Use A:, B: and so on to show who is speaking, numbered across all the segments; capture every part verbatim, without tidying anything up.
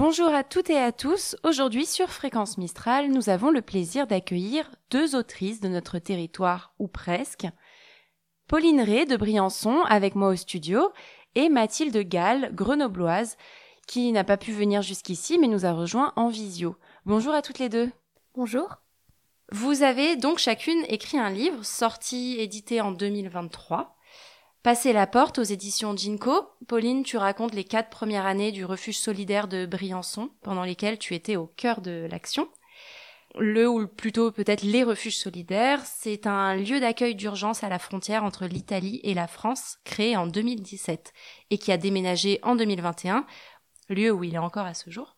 A: Bonjour à toutes et à tous. Aujourd'hui sur Fréquence Mistral, nous avons le plaisir d'accueillir deux autrices de notre territoire, ou presque. Pauline Rey de Briançon avec moi au studio et Mathilde Gall, grenobloise, qui n'a pas pu venir jusqu'ici mais nous a rejoint en visio. Bonjour à toutes les deux.
B: Bonjour.
A: Vous avez donc chacune écrit un livre, sorti, édité en deux mille vingt-trois. Passer la porte aux éditions Ginko. Pauline, tu racontes les quatre premières années du refuge solidaire de Briançon, pendant lesquelles tu étais au cœur de l'action. Le, ou plutôt peut-être les refuges solidaires, c'est un lieu d'accueil d'urgence à la frontière entre l'Italie et la France, créé en deux mille dix-sept, et qui a déménagé en deux mille vingt et un, lieu où il est encore à ce jour.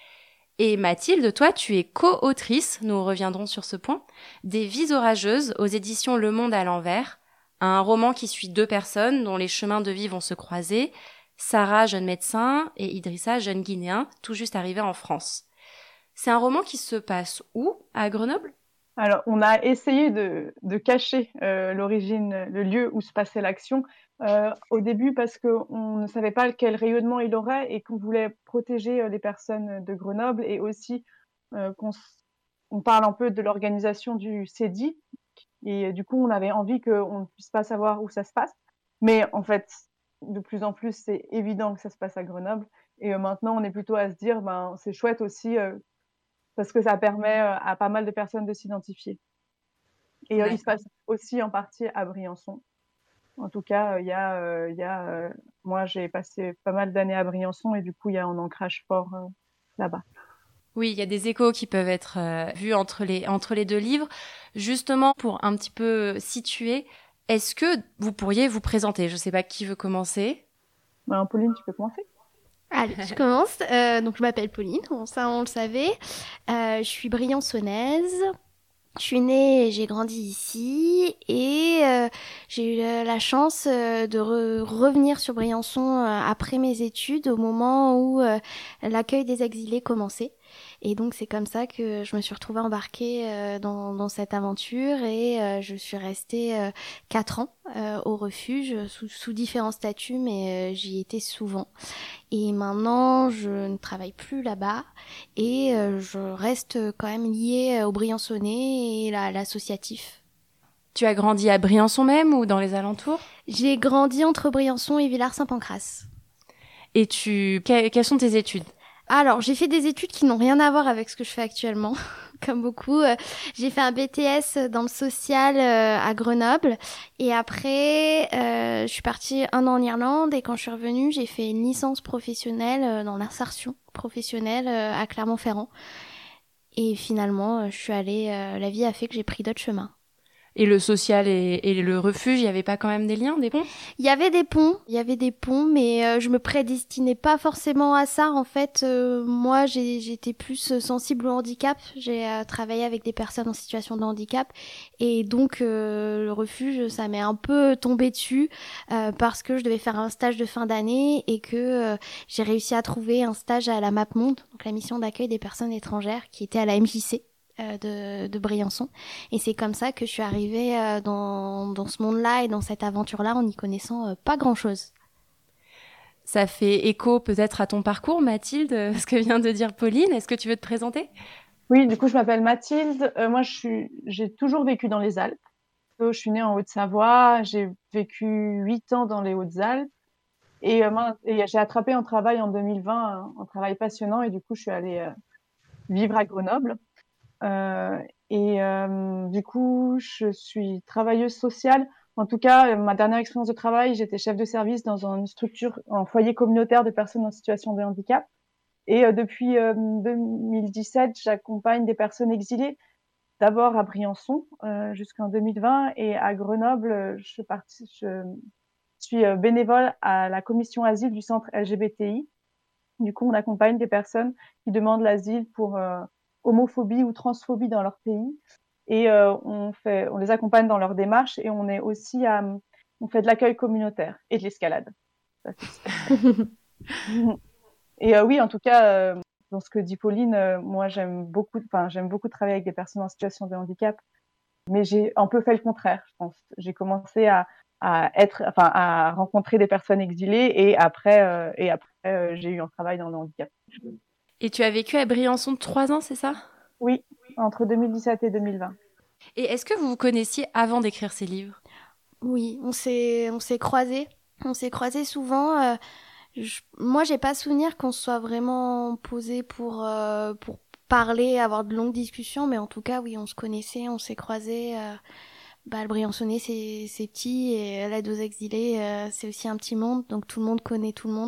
A: Et Mathilde, toi, tu es co-autrice, nous reviendrons sur ce point, des Vies orageuses aux éditions Le Monde à l'envers, un roman qui suit deux personnes dont les chemins de vie vont se croiser, Sarah, jeune médecin, et Idrissa, jeune Guinéen, tout juste arrivé en France. C'est un roman qui se passe où? À Grenoble?
C: Alors, on a essayé de, de cacher euh, l'origine, le lieu où se passait l'action euh, au début parce qu'on ne savait pas quel rayonnement il aurait et qu'on voulait protéger euh, les personnes de Grenoble et aussi euh, qu'on on parle un peu de l'organisation du C E D I et euh, du coup, on avait envie qu'on ne puisse pas savoir où ça se passe. Mais en fait, de plus en plus, c'est évident que ça se passe à Grenoble et euh, maintenant, on est plutôt à se dire, ben, c'est chouette aussi euh, parce que ça permet euh, à pas mal de personnes de s'identifier. Et euh, il se passe aussi en partie à Briançon. En tout cas, il euh, y a, euh, y a euh, moi, j'ai passé pas mal d'années à Briançon et du coup, il y a un ancrage fort euh, là-bas.
A: Oui, il y a des échos qui peuvent être euh, vus entre les, entre les deux livres. Justement, pour un petit peu situer, est-ce que vous pourriez vous présenter? Je ne sais pas qui veut commencer.
C: Ben, Pauline, tu peux commencer?
B: Allez, je commence. Euh, donc, je m'appelle Pauline, bon, ça on le savait. Euh, je suis briançonnaise. Je suis née et j'ai grandi ici et euh, j'ai eu la chance euh, de re- revenir sur Briançon euh, après mes études au moment où euh, l'accueil des exilés commençait. Et donc c'est comme ça que je me suis retrouvée embarquée euh, dans, dans cette aventure et euh, je suis restée euh, quatre ans euh, au refuge sous, sous différents statuts mais euh, j'y étais souvent. Et maintenant, je ne travaille plus là-bas et euh, je reste quand même liée au Briançonnais et à l'associatif.
A: Tu as grandi à Briançon même ou dans les alentours?
B: J'ai grandi entre Briançon et Villars-Saint-Pancrace.
A: Et tu, que- quelles sont tes études?
B: Alors, j'ai fait des études qui n'ont rien à voir avec ce que je fais actuellement, comme beaucoup. Euh, J'ai fait un B T S dans le social euh, à Grenoble. Et après, euh, je suis partie un an en Irlande. Et quand je suis revenue, j'ai fait une licence professionnelle euh, dans l'insertion professionnelle euh, à Clermont-Ferrand. Et finalement, euh, je suis allée... euh, la vie a fait que j'ai pris d'autres chemins.
A: Et le social et, et le refuge, il n'y avait pas quand même des liens, des ponts?
B: Il y avait des ponts, il y avait des ponts, mais euh, je me prédestinais pas forcément à ça. En fait, euh, moi, j'ai, j'étais plus sensible au handicap. J'ai euh, travaillé avec des personnes en situation de handicap, et donc euh, le refuge, ça m'est un peu tombé dessus euh, parce que je devais faire un stage de fin d'année et que euh, j'ai réussi à trouver un stage à la MapMonde, donc la mission d'accueil des personnes étrangères, qui était à la M J C. Euh, de, de Briançon. Et c'est comme ça que je suis arrivée euh, dans, dans ce monde-là et dans cette aventure-là en n'y connaissant euh, pas grand-chose.
A: Ça fait écho peut-être à ton parcours, Mathilde, ce que vient de dire Pauline. Est-ce que tu veux te présenter?
C: Oui, du coup, je m'appelle Mathilde. Euh, moi, je suis, j'ai toujours vécu dans les Alpes. Je suis née en Haute-Savoie. J'ai vécu huit ans dans les Hautes-Alpes. Et, euh, moi, et j'ai attrapé un travail en deux mille vingt, un, un travail passionnant. Et du coup, je suis allée euh, vivre à Grenoble. Euh, et euh, du coup, je suis travailleuse sociale. En tout cas, ma dernière expérience de travail, j'étais chef de service dans une structure, un foyer communautaire de personnes en situation de handicap. Et euh, depuis euh, deux mille dix-sept, j'accompagne des personnes exilées, d'abord à Briançon euh, jusqu'en deux mille vingt, et à Grenoble, je, parti, je suis euh, bénévole à la commission asile du centre L G B T I. Du coup, on accompagne des personnes qui demandent l'asile pour euh, homophobie ou transphobie dans leur pays. Et euh, on, fait, on les accompagne dans leur démarche et on est aussi à, on fait de l'accueil communautaire et de l'escalade. Et euh, oui, en tout cas, euh, dans ce que dit Pauline, euh, moi j'aime beaucoup, enfin j'aime beaucoup travailler avec des personnes en situation de handicap, mais j'ai un peu fait le contraire, je pense. J'ai commencé à, à être, enfin à rencontrer des personnes exilées et après, euh, et après euh, j'ai eu un travail dans le handicap.
A: Et tu as vécu à Briançon trois ans, c'est ça?
C: Oui, entre deux mille dix-sept et deux mille vingt.
A: Et est-ce que vous vous connaissiez avant d'écrire ces livres?
B: Oui, on s'est, on s'est croisés. On s'est croisés souvent. Euh, je, moi, j'ai pas souvenir qu'on se soit vraiment posé pour, euh, pour parler, avoir de longues discussions, mais en tout cas, oui, on se connaissait, on s'est croisés. Euh, bah, le Briançonnais, c'est, c'est petit, et l'aide aux exilés, euh, c'est aussi un petit monde, donc tout le monde connaît tout le monde.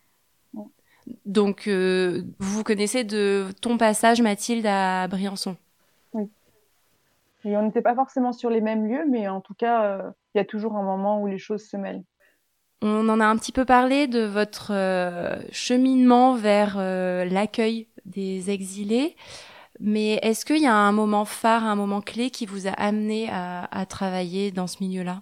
A: Donc, euh, vous vous connaissez de ton passage, Mathilde, à Briançon?
C: Oui. Et on n'était pas forcément sur les mêmes lieux, mais en tout cas, euh, il y a toujours un moment où les choses se mêlent.
A: On en a un petit peu parlé de votre euh, cheminement vers euh, l'accueil des exilés, mais est-ce qu'il y a un moment phare, un moment clé qui vous a amené à, à travailler dans ce milieu-là?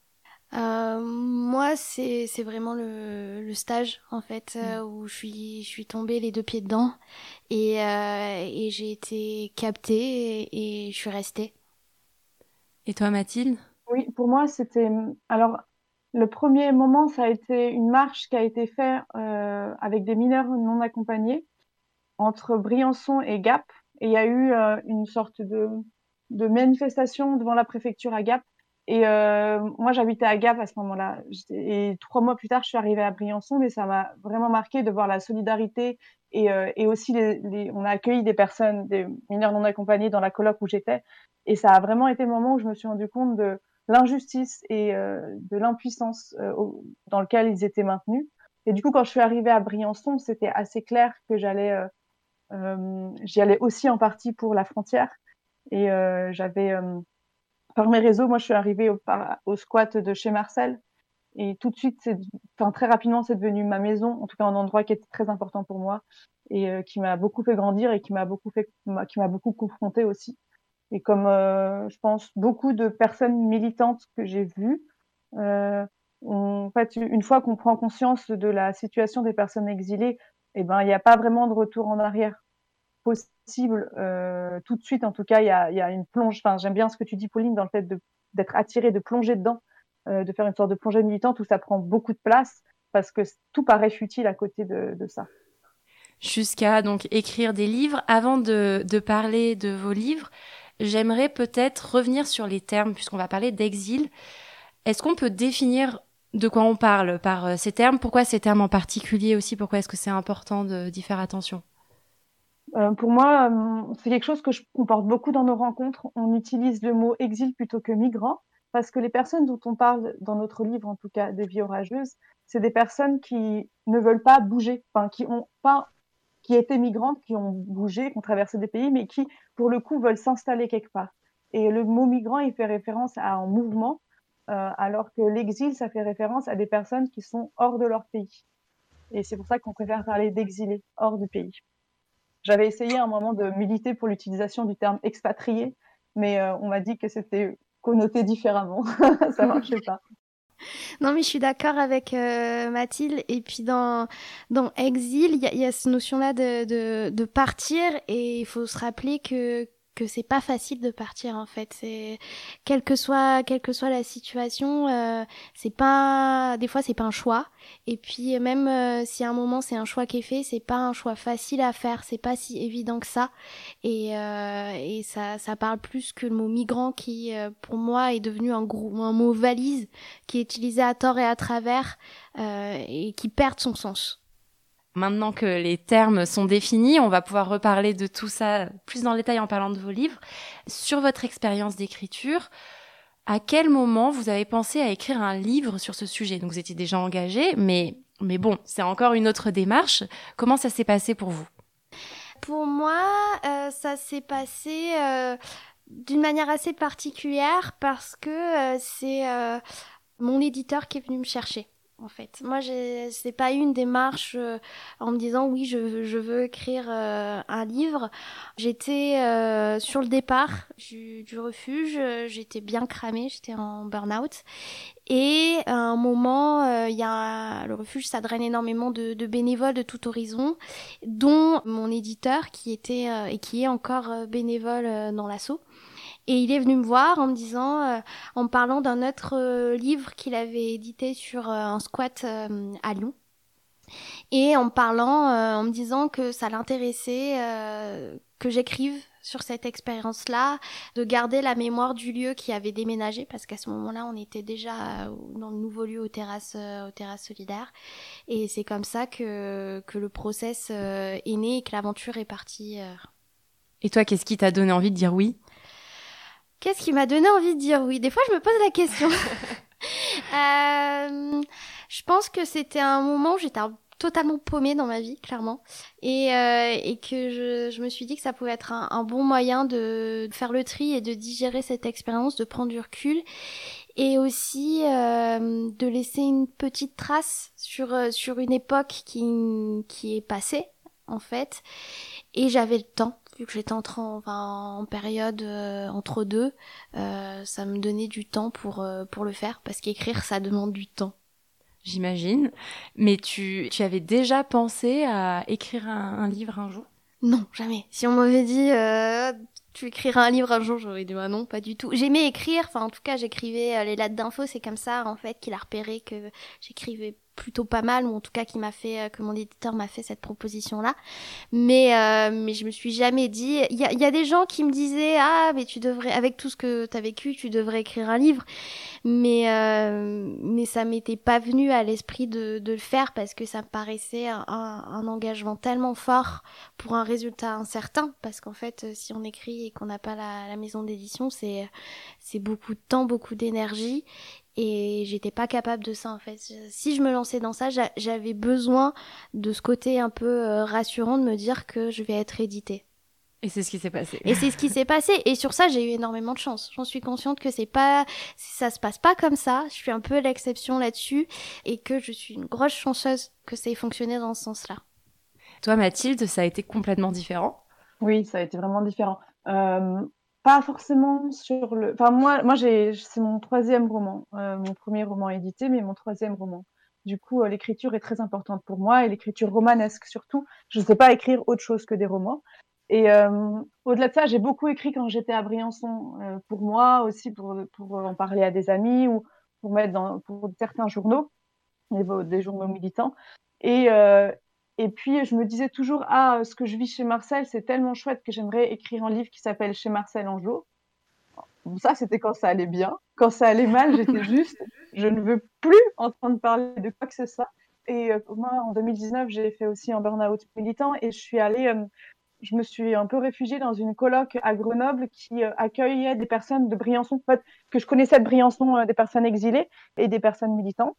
B: Euh, moi, c'est c'est vraiment le, le stage en fait euh, où je suis je suis tombée les deux pieds dedans et euh, et j'ai été captée et, et je suis restée.
A: Et toi, Mathilde?
C: Oui, pour moi, c'était. Alors, le premier moment, ça a été une marche qui a été faite euh, avec des mineurs non accompagnés entre Briançon et Gap. Et il y a eu euh, une sorte de, de manifestation devant la préfecture à Gap. Et euh, moi, j'habitais à Gap à ce moment-là. Et trois mois plus tard, je suis arrivée à Briançon, mais ça m'a vraiment marqué de voir la solidarité. Et, euh, et aussi, les, les, on a accueilli des personnes, des mineurs non accompagnés dans la coloc où j'étais. Et ça a vraiment été le moment où je me suis rendu compte de l'injustice et euh, de l'impuissance euh, au, dans lequel ils étaient maintenus. Et du coup, quand je suis arrivée à Briançon, c'était assez clair que j'allais euh, euh, j'y allais aussi en partie pour la frontière. Et euh, j'avais, euh, par mes réseaux, moi je suis arrivée au, par, au squat de chez Marcel. Et tout de suite, c'est, enfin, très rapidement, c'est devenu ma maison, en tout cas un endroit qui était très important pour moi et euh, qui m'a beaucoup fait grandir et qui m'a beaucoup fait, qui m'a beaucoup confrontée aussi. Et comme euh, je pense beaucoup de personnes militantes que j'ai vues, euh, on, en fait, une fois qu'on prend conscience de la situation des personnes exilées, eh ben, il n'y a pas vraiment de retour en arrière possible euh, tout de suite. En tout cas, il y a, y a une plonge. Enfin, j'aime bien ce que tu dis, Pauline, dans le fait de, d'être attiré, de plonger dedans, euh, de faire une sorte de plongée militante où ça prend beaucoup de place parce que tout paraît futile à côté de, de ça.
A: Jusqu'à donc écrire des livres. Avant de, de parler de vos livres, j'aimerais peut-être revenir sur les termes, puisqu'on va parler d'exil. Est-ce qu'on peut définir de quoi on parle par euh, ces termes? Pourquoi ces termes en particulier aussi? Pourquoi est-ce que c'est important de, d'y faire attention?
C: Euh, pour moi, euh, c'est quelque chose que je comporte beaucoup dans nos rencontres. On utilise le mot exil plutôt que migrant parce que les personnes dont on parle dans notre livre, en tout cas des Vies orageuses, c'est des personnes qui ne veulent pas bouger, enfin qui ont pas, qui étaient migrantes, qui ont bougé, qui ont traversé des pays, mais qui, pour le coup, veulent s'installer quelque part. Et le mot migrant, il fait référence à un mouvement, euh, alors que l'exil, ça fait référence à des personnes qui sont hors de leur pays. Et c'est pour ça qu'on préfère parler d'exilés hors du pays. J'avais essayé à un moment de militer pour l'utilisation du terme expatrié, mais euh, on m'a dit que c'était connoté différemment. Ça marchait pas.
B: Non, mais je suis d'accord avec euh, Mathilde. Et puis dans, dans Exil, il y a, y a cette notion-là de, de, de partir. Et il faut se rappeler que, que c'est pas facile de partir, en fait. C'est, quelle que soit, quelle que soit la situation, euh, c'est pas, des fois, c'est pas un choix. Et puis, même euh, si à un moment, c'est un choix qui est fait, c'est pas un choix facile à faire. C'est pas si évident que ça. Et, euh, et ça, ça parle plus que le mot migrant qui, euh, pour moi, est devenu un, gros, un mot valise qui est utilisé à tort et à travers euh, et qui perd son sens.
A: Maintenant que les termes sont définis, on va pouvoir reparler de tout ça plus dans le détail en parlant de vos livres. Sur votre expérience d'écriture, à quel moment vous avez pensé à écrire un livre sur ce sujet? Donc vous étiez déjà engagé, mais, mais bon, c'est encore une autre démarche. Comment ça s'est passé pour vous?
B: Pour moi, euh, ça s'est passé euh, d'une manière assez particulière parce que euh, c'est euh, mon éditeur qui est venu me chercher. En fait, moi, j'ai, c'est pas eu une démarche euh, en me disant oui, je, je veux écrire euh, un livre. J'étais euh, sur le départ du, du refuge, j'étais bien cramée, j'étais en burn-out. Et à un moment, euh, y a, le refuge, ça draine énormément de, de bénévoles de tout horizon, dont mon éditeur qui était euh, et qui est encore euh, bénévole euh, dans l'asso. Et il est venu me voir en me disant, euh, en me parlant d'un autre euh, livre qu'il avait édité sur euh, un squat euh, à Lyon. et en me parlant, euh, en me disant que ça l'intéressait, euh, que j'écrive sur cette expérience-là, de garder la mémoire du lieu qui avait déménagé, parce qu'à ce moment-là, on était déjà dans le nouveau lieu aux terrasses, euh, aux terrasses solidaires. Et c'est comme ça que, que le process euh, est né et que l'aventure est partie. Euh.
A: Et toi, qu'est-ce qui t'a donné envie de dire oui ?
B: Qu'est-ce qui m'a donné envie de dire oui ? Des fois, je me pose la question. euh, je pense que c'était un moment où j'étais un totalement paumée dans ma vie, clairement, et, euh, et que je, je me suis dit que ça pouvait être un, un bon moyen de faire le tri et de digérer cette expérience, de prendre du recul, et aussi euh, de laisser une petite trace sur, euh, sur une époque qui, qui est passée, en fait, et j'avais le temps, vu que j'étais en, enfin, en période euh, entre deux, euh, ça me donnait du temps pour, euh, pour le faire, parce qu'écrire, ça demande du temps.
A: J'imagine. Mais tu, tu avais déjà pensé à écrire un, un livre un jour ?
B: Non, jamais. Si on m'avait dit euh, tu écriras un livre un jour, j'aurais dit bah non, pas du tout. J'aimais écrire, enfin en tout cas j'écrivais euh, les lettres d'info, c'est comme ça en fait qu'il a repéré que j'écrivais plutôt pas mal, ou en tout cas qui m'a fait, euh, que mon éditeur m'a fait cette proposition-là. Mais euh, mais je me suis jamais dit. Il y a, y a des gens qui me disaient ah mais tu devrais, avec tout ce que t'as vécu, tu devrais écrire un livre. Mais euh, mais ça m'était pas venu à l'esprit de de le faire parce que ça me paraissait un, un, un engagement tellement fort pour un résultat incertain. Parce qu'en fait, si on écrit et qu'on n'a pas la, la maison d'édition, c'est c'est beaucoup de temps, beaucoup d'énergie. Et j'étais pas capable de ça en fait. Si je me lançais dans ça, j'avais besoin de ce côté un peu euh, rassurant de me dire que je vais être éditée.
A: Et c'est ce qui s'est passé.
B: Et c'est ce qui s'est passé. Et sur ça, j'ai eu énormément de chance. J'en suis consciente que c'est pas, ça se passe pas comme ça. Je suis un peu l'exception là-dessus et que je suis une grosse chanceuse que ça ait fonctionné dans ce sens-là.
A: Toi, Mathilde, ça a été complètement différent ?
C: Oui, ça a été vraiment différent. Euh, pas forcément sur le. Enfin, moi, moi, j'ai, c'est mon troisième roman, euh, mon premier roman édité, mais mon troisième roman. Du coup, euh, l'écriture est très importante pour moi et l'écriture romanesque surtout. Je ne sais pas écrire autre chose que des romans. Et euh, au-delà de ça, j'ai beaucoup écrit quand j'étais à Briançon, euh, pour moi aussi, pour, pour en parler à des amis ou pour mettre dans pour certains journaux, des, des journaux militants. Et, euh, et puis, je me disais toujours, ah, ce que je vis chez Marcel, c'est tellement chouette que j'aimerais écrire un livre qui s'appelle Chez Marcel Angeot. Bon, ça, c'était quand ça allait bien. Quand ça allait mal, j'étais juste, je ne veux plus entendre parler de quoi que ce soit. Et euh, moi, en deux mille dix-neuf, j'ai fait aussi un burn-out militant et je suis allée, euh, je me suis un peu réfugiée dans une coloc à Grenoble qui euh, accueillait des personnes de Briançon, en fait, que je connaissais de Briançon, euh, des personnes exilées et des personnes militantes.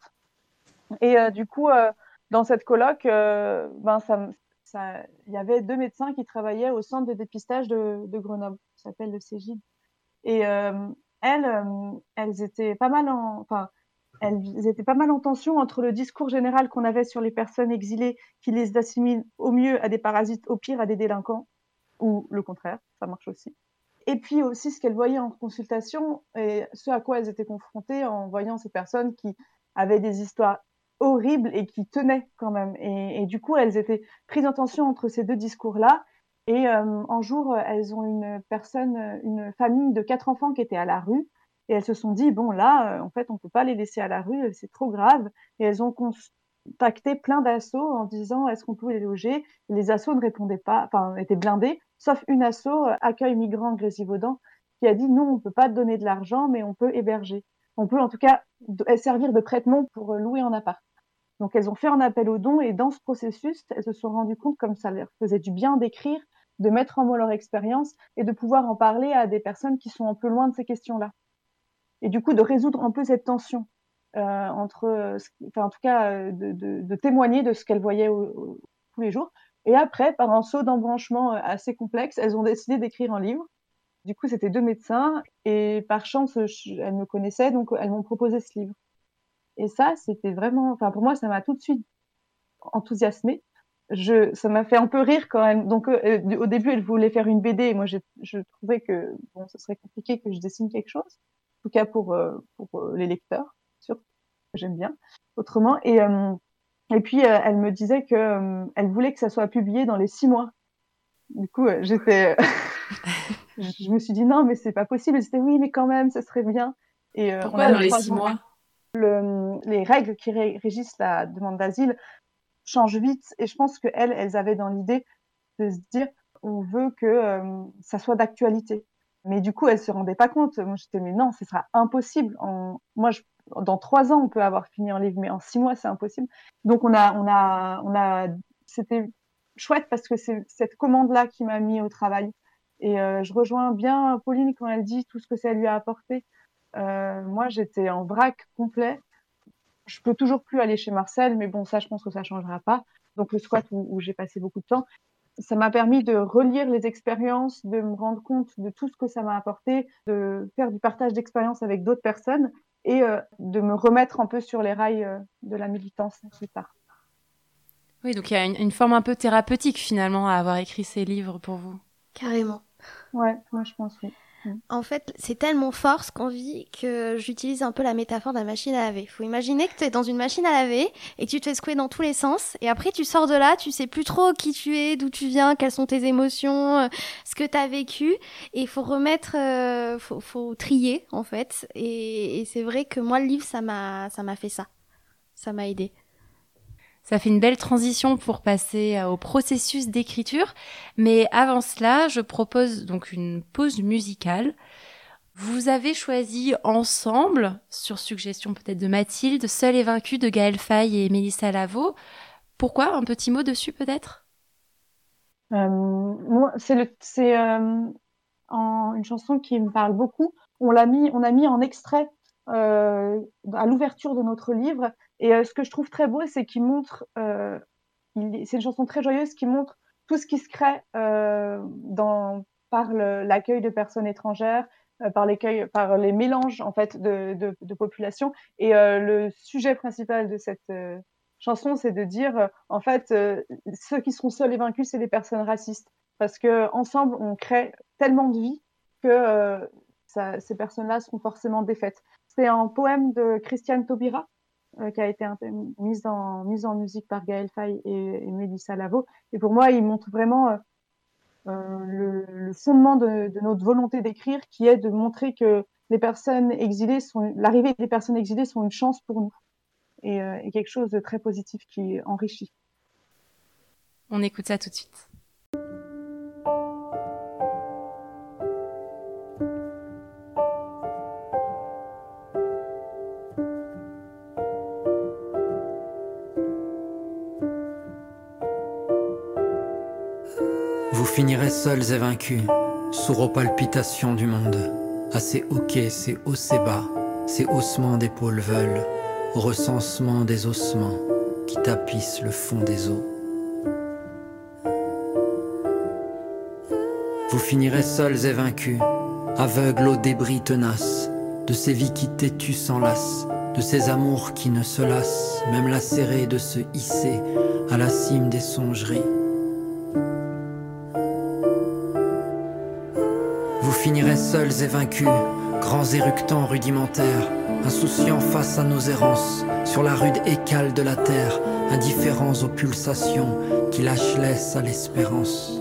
C: Et euh, du coup, euh, dans cette coloc, euh, ben, ça, ça, il y avait deux médecins qui travaillaient au centre de dépistage de, de Grenoble, qui s'appelle le Cégide. Et euh, elles, euh, elles étaient pas mal en, enfin, elles étaient pas mal en tension entre le discours général qu'on avait sur les personnes exilées qui les assimilent au mieux à des parasites, au pire à des délinquants, ou le contraire, ça marche aussi. Et puis aussi ce qu'elles voyaient en consultation et ce à quoi elles étaient confrontées en voyant ces personnes qui avaient des histoires horribles et qui tenaient quand même. Et, et du coup, elles étaient prises en tension entre ces deux discours-là. Et euh, un jour, elles ont une personne, une famille de quatre enfants qui était à la rue. Et elles se sont dit, bon là, en fait, on peut pas les laisser à la rue, c'est trop grave. Et elles ont contacté plein d'assos en disant, est-ce qu'on pouvait les loger? Les assos ne répondaient pas, enfin, étaient blindés, sauf une asso, euh, Accueil Migrants Grésivaudan, qui a dit, non, on peut pas te donner de l'argent, mais on peut héberger. On peut en tout cas servir de prête-nom pour louer en appart. Donc, elles ont fait un appel aux dons et dans ce processus, elles se sont rendues compte comme ça leur faisait du bien d'écrire, de mettre en mots leur expérience et de pouvoir en parler à des personnes qui sont un peu loin de ces questions-là. Et du coup, de résoudre un peu cette tension euh, entre, enfin, en tout cas, de, de, de témoigner de ce qu'elles voyaient au, au, tous les jours. Et après, par un saut d'embranchement assez complexe, elles ont décidé d'écrire un livre. Du coup, c'était deux médecins et par chance, je, elles me connaissaient, donc elles m'ont proposé ce livre. Et ça, c'était vraiment, enfin, pour moi, ça m'a tout de suite enthousiasmée. Je, ça m'a fait un peu rire quand même. Donc, euh, au début, elles voulaient faire une B D et moi, je, je trouvais que bon, ce serait compliqué que je dessine quelque chose. En tout cas, pour, euh, pour euh, les lecteurs, surtout, j'aime bien. Autrement. Et, euh, et puis, euh, elle me disait que euh, elle voulait que ça soit publié dans les six mois. Du coup, euh, j'étais, je me suis dit non, mais c'est pas possible. Elle disait oui, mais quand même, ça serait bien.
A: Et euh, pourquoi on a dans les six mois?
C: Le, les règles qui ré, régissent la demande d'asile change vite. Et je pense qu'elles, elles avaient dans l'idée de se dire, on veut que euh, ça soit d'actualité. Mais du coup, elles se rendaient pas compte. Moi, j'étais, mais non, ce sera impossible. En... Moi, je... dans trois ans, on peut avoir fini un livre, mais en six mois, c'est impossible. Donc, on a, on a, on a, c'était chouette parce que c'est cette commande-là qui m'a mis au travail. Et euh, je rejoins bien Pauline quand elle dit tout ce que ça lui a apporté. Euh, moi, j'étais en vrac complet. Je peux toujours plus aller chez Marcel, mais bon, ça, je pense que ça changera pas. Donc, le squat où, où j'ai passé beaucoup de temps, ça m'a permis de relire les expériences, de me rendre compte de tout ce que ça m'a apporté, de faire du partage d'expériences avec d'autres personnes et euh, de me remettre un peu sur les rails euh, de la militance plus tard.
A: Oui, donc il y a une, une forme un peu thérapeutique finalement à avoir écrit ces livres pour vous.
B: Carrément.
C: Ouais, moi je pense, oui.
B: En fait, c'est tellement fort ce qu'on vit que j'utilise un peu la métaphore de la machine à laver. Faut imaginer que tu es dans une machine à laver et que tu te fais secouer dans tous les sens. Et après, tu sors de là, tu sais plus trop qui tu es, d'où tu viens, quelles sont tes émotions, euh, ce que tu as vécu. Et il faut remettre, euh, faut, faut trier en fait. Et, et c'est vrai que moi, le livre, ça m'a, ça m'a fait ça. Ça m'a aidé.
A: Ça fait une belle transition pour passer au processus d'écriture. Mais avant cela, je propose donc une pause musicale. Vous avez choisi ensemble, sur suggestion peut-être de Mathilde, Seul et vaincu de Gaël Faye et Mélissa Lavo. Pourquoi? Un petit mot dessus peut-être?
C: euh, moi, c'est, le, c'est euh, en, une chanson qui me parle beaucoup. On l'a mis, on a mis en extrait euh, à l'ouverture de notre livre. Et euh, ce que je trouve très beau, c'est qu'il montre, euh, il, c'est une chanson très joyeuse qui montre tout ce qui se crée euh, dans, par le, l'accueil de personnes étrangères, euh, par, l'accueil, par les mélanges en fait de, de, de populations. Et euh, le sujet principal de cette euh, chanson, c'est de dire, euh, en fait, euh, ceux qui seront seuls et vaincus, c'est les personnes racistes, parce que ensemble, on crée tellement de vie que euh, ça, ces personnes-là seront forcément défaites. C'est un poème de Christiane Taubira, euh, qui a été mise en, mise en musique par Gaël Faye et, et Mélissa Lavo. Et pour moi, il montre vraiment euh, euh, le, le fondement de, de notre volonté d'écrire, qui est de montrer que les personnes exilées sont, l'arrivée des personnes exilées sont une chance pour nous. Et, euh, et quelque chose de très positif qui enrichit.
A: On écoute ça tout de suite.
D: Vous finirez seuls et vaincus, sourds aux palpitations du monde, à ces hoquets, ces hauts, ces bas, ces haussements d'épaules veulent, au recensement des ossements qui tapissent le fond des eaux. Vous finirez seuls et vaincus, aveugles aux débris tenaces, de ces vies qui têtues s'enlacent, de ces amours qui ne se lassent, même lacérés de se hisser à la cime des songeries. Vous finirez seuls et vaincus, grands éructants rudimentaires, insouciants face à nos errances, sur la rude écale de la terre, indifférents aux pulsations qui lâchent laisse à l'espérance.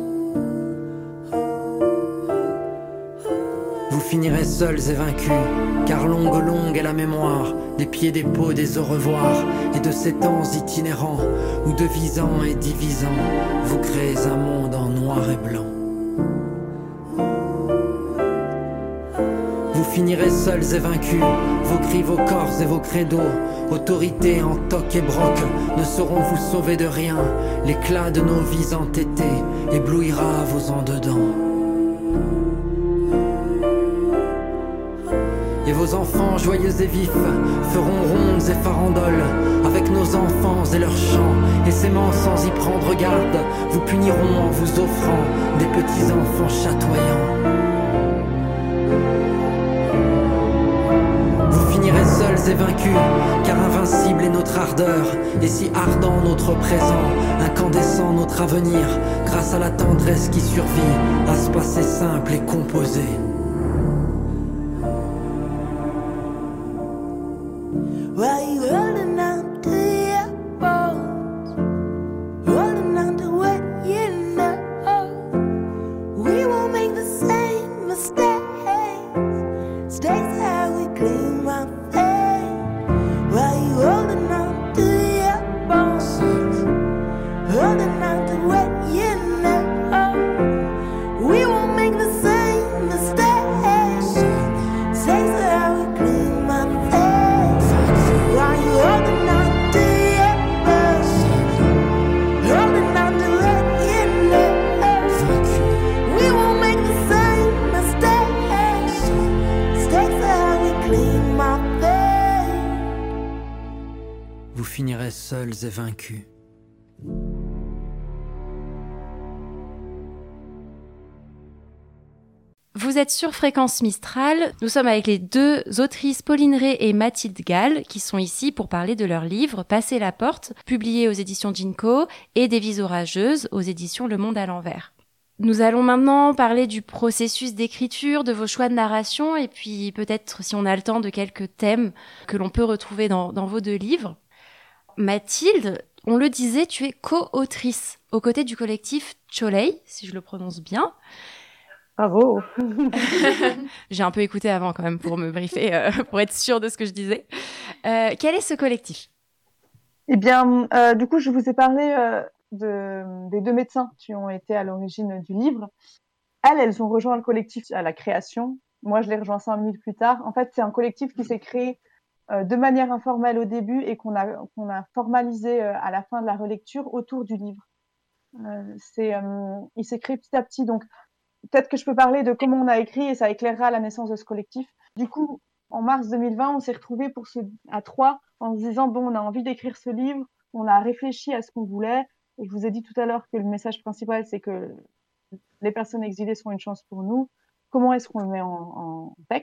D: Vous finirez seuls et vaincus, car longue longue est la mémoire des pieds, des peaux, des au revoir, et de ces temps itinérants où devisant et divisant, vous créez un monde en noir et blanc. Vous finirez seuls et vaincus, vos cris, vos corps et vos credos, autorité en toc et broc, ne sauront vous sauver de rien. L'éclat de nos vies entêtées éblouira vos en-dedans. Et vos enfants joyeux et vifs feront rondes et farandoles avec nos enfants et leurs chants, et s'aimant sans y prendre garde, vous puniront en vous offrant des petits enfants chatoyants. Vous finirez seuls et vaincus, car invincible est notre ardeur, et si ardent notre présent, incandescent notre avenir, grâce à la tendresse qui survit à ce passé simple et composé. seuls et vaincus.
A: Vous êtes sur Fréquence Mistral. Nous sommes avec les deux autrices Pauline Rey et Mathilde Gall qui sont ici pour parler de leur livre Passer la porte, publié aux éditions Ginko, et Des vies orageuses aux éditions Le Monde à l'envers. Nous allons maintenant parler du processus d'écriture, de vos choix de narration et puis peut-être, si on a le temps, de quelques thèmes que l'on peut retrouver dans, dans vos deux livres. Mathilde, on le disait, tu es co-autrice aux côtés du collectif Cholei, si je le prononce bien.
C: Bravo.
A: J'ai un peu écouté avant quand même pour me briefer, euh, pour être sûre de ce que je disais. Euh, quel est ce collectif ?
C: Eh bien, euh, du coup, je vous ai parlé euh, de, des deux médecins qui ont été à l'origine du livre. Elles, elles ont rejoint le collectif à la création. Moi, je l'ai rejoint cinq minutes plus tard. En fait, c'est un collectif qui s'est créé euh, de manière informelle au début et qu'on a, qu'on a formalisé euh, à la fin de la relecture autour du livre. Euh, c'est, euh, il s'est créé petit à petit, donc peut-être que je peux parler de comment on a écrit et ça éclairera la naissance de ce collectif. Du coup, en mars deux mille vingt, on s'est retrouvés pour ce, à trois en se disant, bon, on a envie d'écrire ce livre, on a réfléchi à ce qu'on voulait. Et je vous ai dit tout à l'heure que le message principal, c'est que les personnes exilées sont une chance pour nous. Comment est-ce qu'on le met en, en texte ?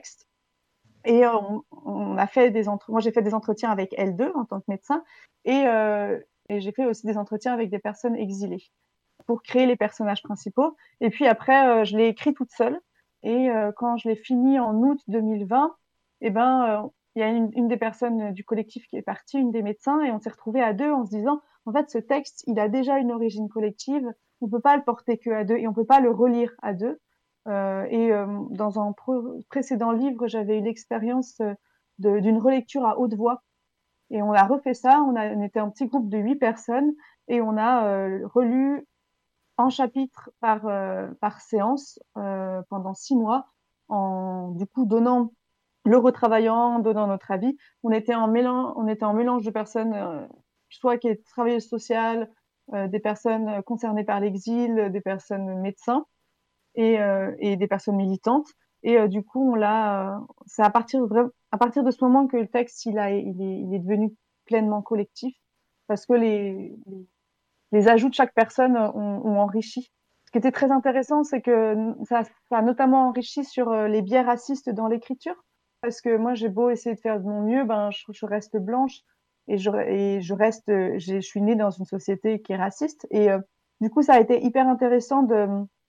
C: Et euh, on, on a fait des entre... Moi, j'ai fait des entretiens avec L deux en tant que médecin et, euh, et j'ai fait aussi des entretiens avec des personnes exilées pour créer les personnages principaux. Et puis après, euh, je l'ai écrit toute seule. Et euh, quand je l'ai fini en août deux mille vingt, eh ben, euh, il y a une, une des personnes du collectif qui est partie, une des médecins, et on s'est retrouvés à deux en se disant, en fait, ce texte, il a déjà une origine collective. On peut pas le porter que à deux et on peut pas le relire à deux. Euh, et euh, dans un pr- précédent livre, j'avais eu l'expérience de, d'une relecture à haute voix. Et on a refait ça. On, a, on était un petit groupe de huit personnes et on a euh, relu un chapitre par, euh, par séance euh, pendant six mois, en du coup donnant, le retravaillant, donnant notre avis. On était en mélange, on était en mélange de personnes, euh, soit qui étaient travailleuses sociales, euh, des personnes concernées par l'exil, des personnes médecins et, euh, et des personnes militantes. Et euh, du coup, on l'a. Euh, c'est à partir de, à partir de ce moment que le texte il a, il est, il est devenu pleinement collectif, parce que les, les les ajouts de chaque personne ont, ont enrichi. Ce qui était très intéressant, c'est que ça, ça a notamment enrichi sur les biais racistes dans l'écriture, parce que moi, j'ai beau essayer de faire de mon mieux, ben, je, je reste blanche et je, et je reste, je suis née dans une société qui est raciste. Et euh, du coup, ça a été hyper intéressant de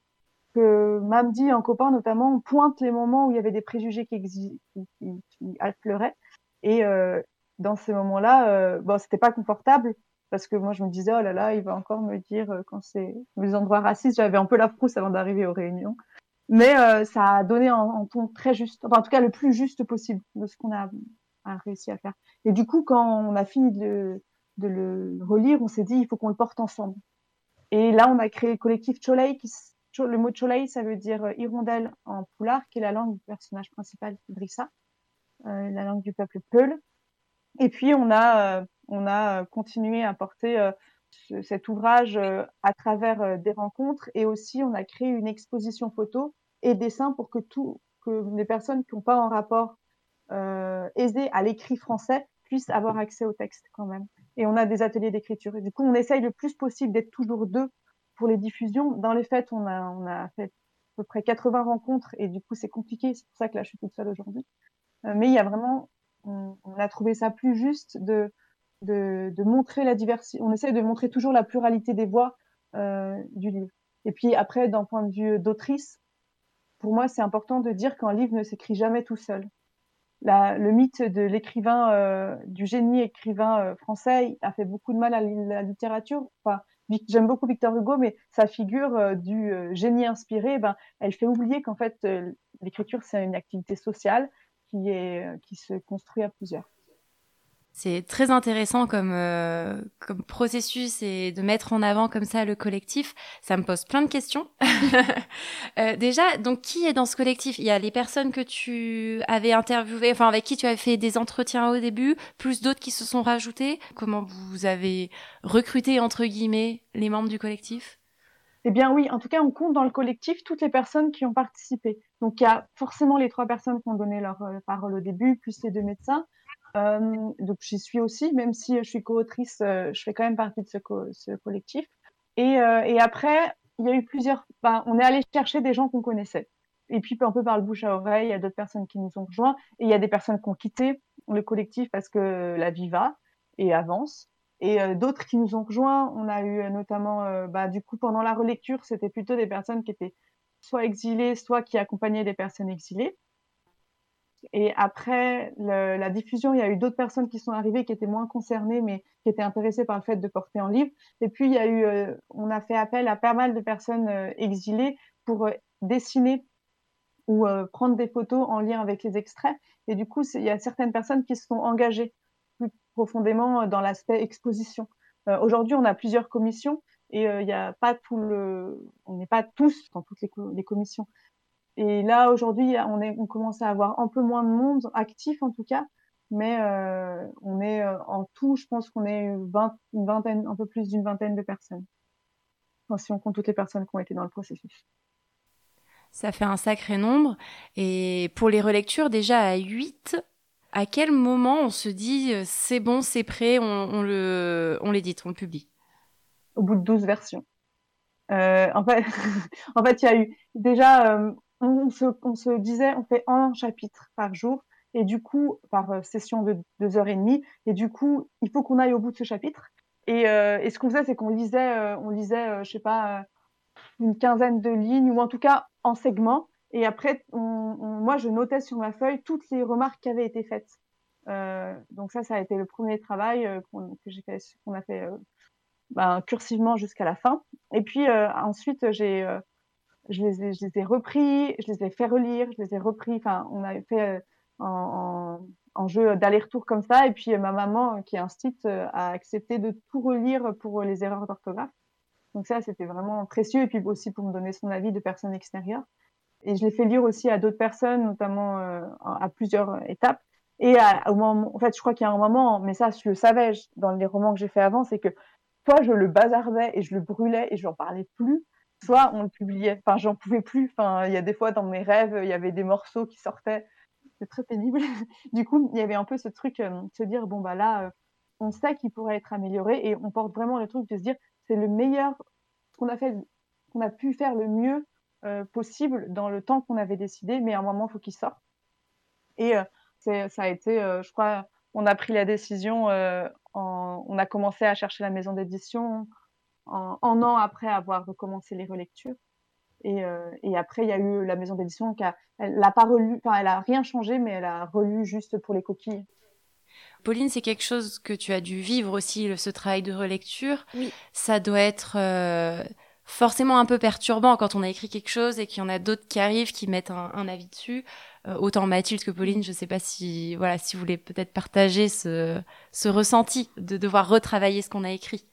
C: que Mamdi, un copain notamment, pointe les moments où il y avait des préjugés qui, exi- qui, qui, qui affleuraient. Et euh, dans ces moments-là, euh, bon, c'était pas confortable parce que moi, je me disais, oh là là, il va encore me dire euh, quand c'est les endroits racistes. J'avais un peu la frousse avant d'arriver aux réunions. Mais euh, ça a donné un, un ton très juste, enfin, en tout cas, le plus juste possible de ce qu'on a, a réussi à faire. Et du coup, quand on a fini de le, de le relire, on s'est dit, il faut qu'on le porte ensemble. Et là, on a créé le collectif Cholei. Qui, le mot Cholei, ça veut dire euh, hirondelle en poulard, qui est la langue du personnage principal, Idrissa, euh, la langue du peuple Peul. Et puis, on a, euh, on a continué à porter euh, ce, cet ouvrage euh, à travers euh, des rencontres. Et aussi, on a créé une exposition photo et dessin pour que, tout, que les personnes qui n'ont pas un rapport euh, aisé à l'écrit français puissent avoir accès au texte quand même. Et on a des ateliers d'écriture. Et du coup, on essaye le plus possible d'être toujours deux pour les diffusions. Dans les faits, on a, on a fait à peu près quatre-vingts rencontres et du coup, c'est compliqué. C'est pour ça que là, je suis toute seule aujourd'hui. Euh, mais il y a vraiment, on, on a trouvé ça plus juste de, de, de montrer la diversité. On essaye de montrer toujours la pluralité des voix euh, du livre. Et puis après, d'un point de vue d'autrice, pour moi, c'est important de dire qu'un livre ne s'écrit jamais tout seul. La, le mythe de l'écrivain, euh, du génie écrivain euh, français a fait beaucoup de mal à la littérature. Enfin, j'aime beaucoup Victor Hugo, mais sa figure euh, du euh, génie inspiré, ben, elle fait oublier qu'en fait, euh, l'écriture, c'est une activité sociale qui, est, euh, qui se construit à plusieurs.
A: C'est très intéressant comme, euh, comme processus et de mettre en avant comme ça le collectif. Ça me pose plein de questions. euh, déjà, donc qui est dans ce collectif ? Il y a les personnes que tu avais interviewées, enfin avec qui tu avais fait des entretiens au début, plus d'autres qui se sont rajoutés. Comment vous avez recruté, entre guillemets, les membres du collectif ?
C: Eh bien oui, en tout cas, on compte dans le collectif toutes les personnes qui ont participé. Donc il y a forcément les trois personnes qui ont donné leur euh, parole au début, plus les deux médecins. Euh, donc j'y suis aussi, même si je suis co-autrice, euh, je fais quand même partie de ce, co- ce collectif. Et, euh, et après, il y a eu plusieurs. Ben, on est allé chercher des gens qu'on connaissait. Et puis un peu par le bouche à oreille, il y a d'autres personnes qui nous ont rejoints. Et il y a des personnes qui ont quitté le collectif parce que la vie va et avance. Et euh, d'autres qui nous ont rejoints. On a eu euh, notamment, euh, bah, du coup, pendant la relecture, c'était plutôt des personnes qui étaient soit exilées, soit qui accompagnaient des personnes exilées. Et après le, la diffusion, il y a eu d'autres personnes qui sont arrivées qui étaient moins concernées, mais qui étaient intéressées par le fait de porter en livre. Et puis il y a eu, euh, on a fait appel à pas mal de personnes euh, exilées pour euh, dessiner ou euh, prendre des photos en lien avec les extraits. Et du coup, il y a certaines personnes qui se sont engagées plus profondément dans l'aspect exposition. Euh, aujourd'hui, on a plusieurs commissions et euh, il y a pas tout le, on n'est pas tous dans toutes les, co les commissions. Et là, aujourd'hui, on, est, on commence à avoir un peu moins de monde, actif en tout cas, mais euh, on est euh, en tout, je pense qu'on est vingt, une vingtaine, un peu plus d'une vingtaine de personnes. Enfin, si on compte toutes les personnes qui ont été dans le processus.
A: Ça fait un sacré nombre. Et pour les relectures, déjà à huit, à quel moment on se dit euh, c'est bon, c'est prêt, on, on le, on l'édite, on le publie?
C: Au bout de douze versions. Euh, en fait, en fait, il y a eu déjà, euh, on, se, on se disait, on fait un chapitre par jour, et du coup, par euh, session de deux heures et demie, et du coup, il faut qu'on aille au bout de ce chapitre. Et, euh, et ce qu'on faisait, c'est qu'on lisait, euh, on lisait, euh, je sais pas, euh, une quinzaine de lignes, ou en tout cas en segments. Et après, on, on, moi, je notais sur ma feuille toutes les remarques qui avaient été faites. Euh, donc ça, ça a été le premier travail euh, qu'on, que j'ai fait, qu'on a fait. Euh, ben, cursivement jusqu'à la fin. Et puis euh, ensuite, j'ai, euh, je, les ai, je les ai repris, je les ai fait relire, je les ai repris. Enfin, on a fait euh, en, en, en jeu d'aller-retour comme ça. Et puis euh, ma maman, qui est instite, euh, a accepté de tout relire pour les erreurs d'orthographe. Donc ça, c'était vraiment précieux. Et puis aussi pour me donner son avis de personnes extérieures. Et je l'ai fait lire aussi à d'autres personnes, notamment euh, à plusieurs étapes. Et à, au moment, en fait, je crois qu'il y a un moment, mais ça, je le savais je, dans les romans que j'ai fait avant, c'est que soit je le bazardais et je le brûlais et je n'en parlais plus, soit on le publiait. Enfin, j'en pouvais plus. Enfin, il y a des fois dans mes rêves, il y avait des morceaux qui sortaient. C'est très pénible. Du coup, il y avait un peu ce truc euh, de se dire, bon, bah là, euh, on sait qu'il pourrait être amélioré et on porte vraiment le truc de se dire, c'est le meilleur, ce qu'on a fait, qu'on a pu faire le mieux euh, possible dans le temps qu'on avait décidé, mais à un moment, il faut qu'il sorte. Et euh, c'est, ça a été, euh, je crois, on a pris la décision, euh, en, on a commencé à chercher la maison d'édition en, un an après avoir recommencé les relectures. Et, euh, et après, il y a eu la maison d'édition qui a, elle n'a pas relu, enfin, elle a rien changé, mais elle a relu juste pour les coquilles.
A: Pauline, c'est quelque chose que tu as dû vivre aussi, ce travail de relecture.
B: Oui.
A: Ça doit être euh, forcément un peu perturbant quand on a écrit quelque chose et qu'il y en a d'autres qui arrivent, qui mettent un, un avis dessus. Euh, autant Mathilde que Pauline, je ne sais pas si, voilà, si vous voulez peut-être partager ce, ce ressenti de devoir retravailler ce qu'on a écrit.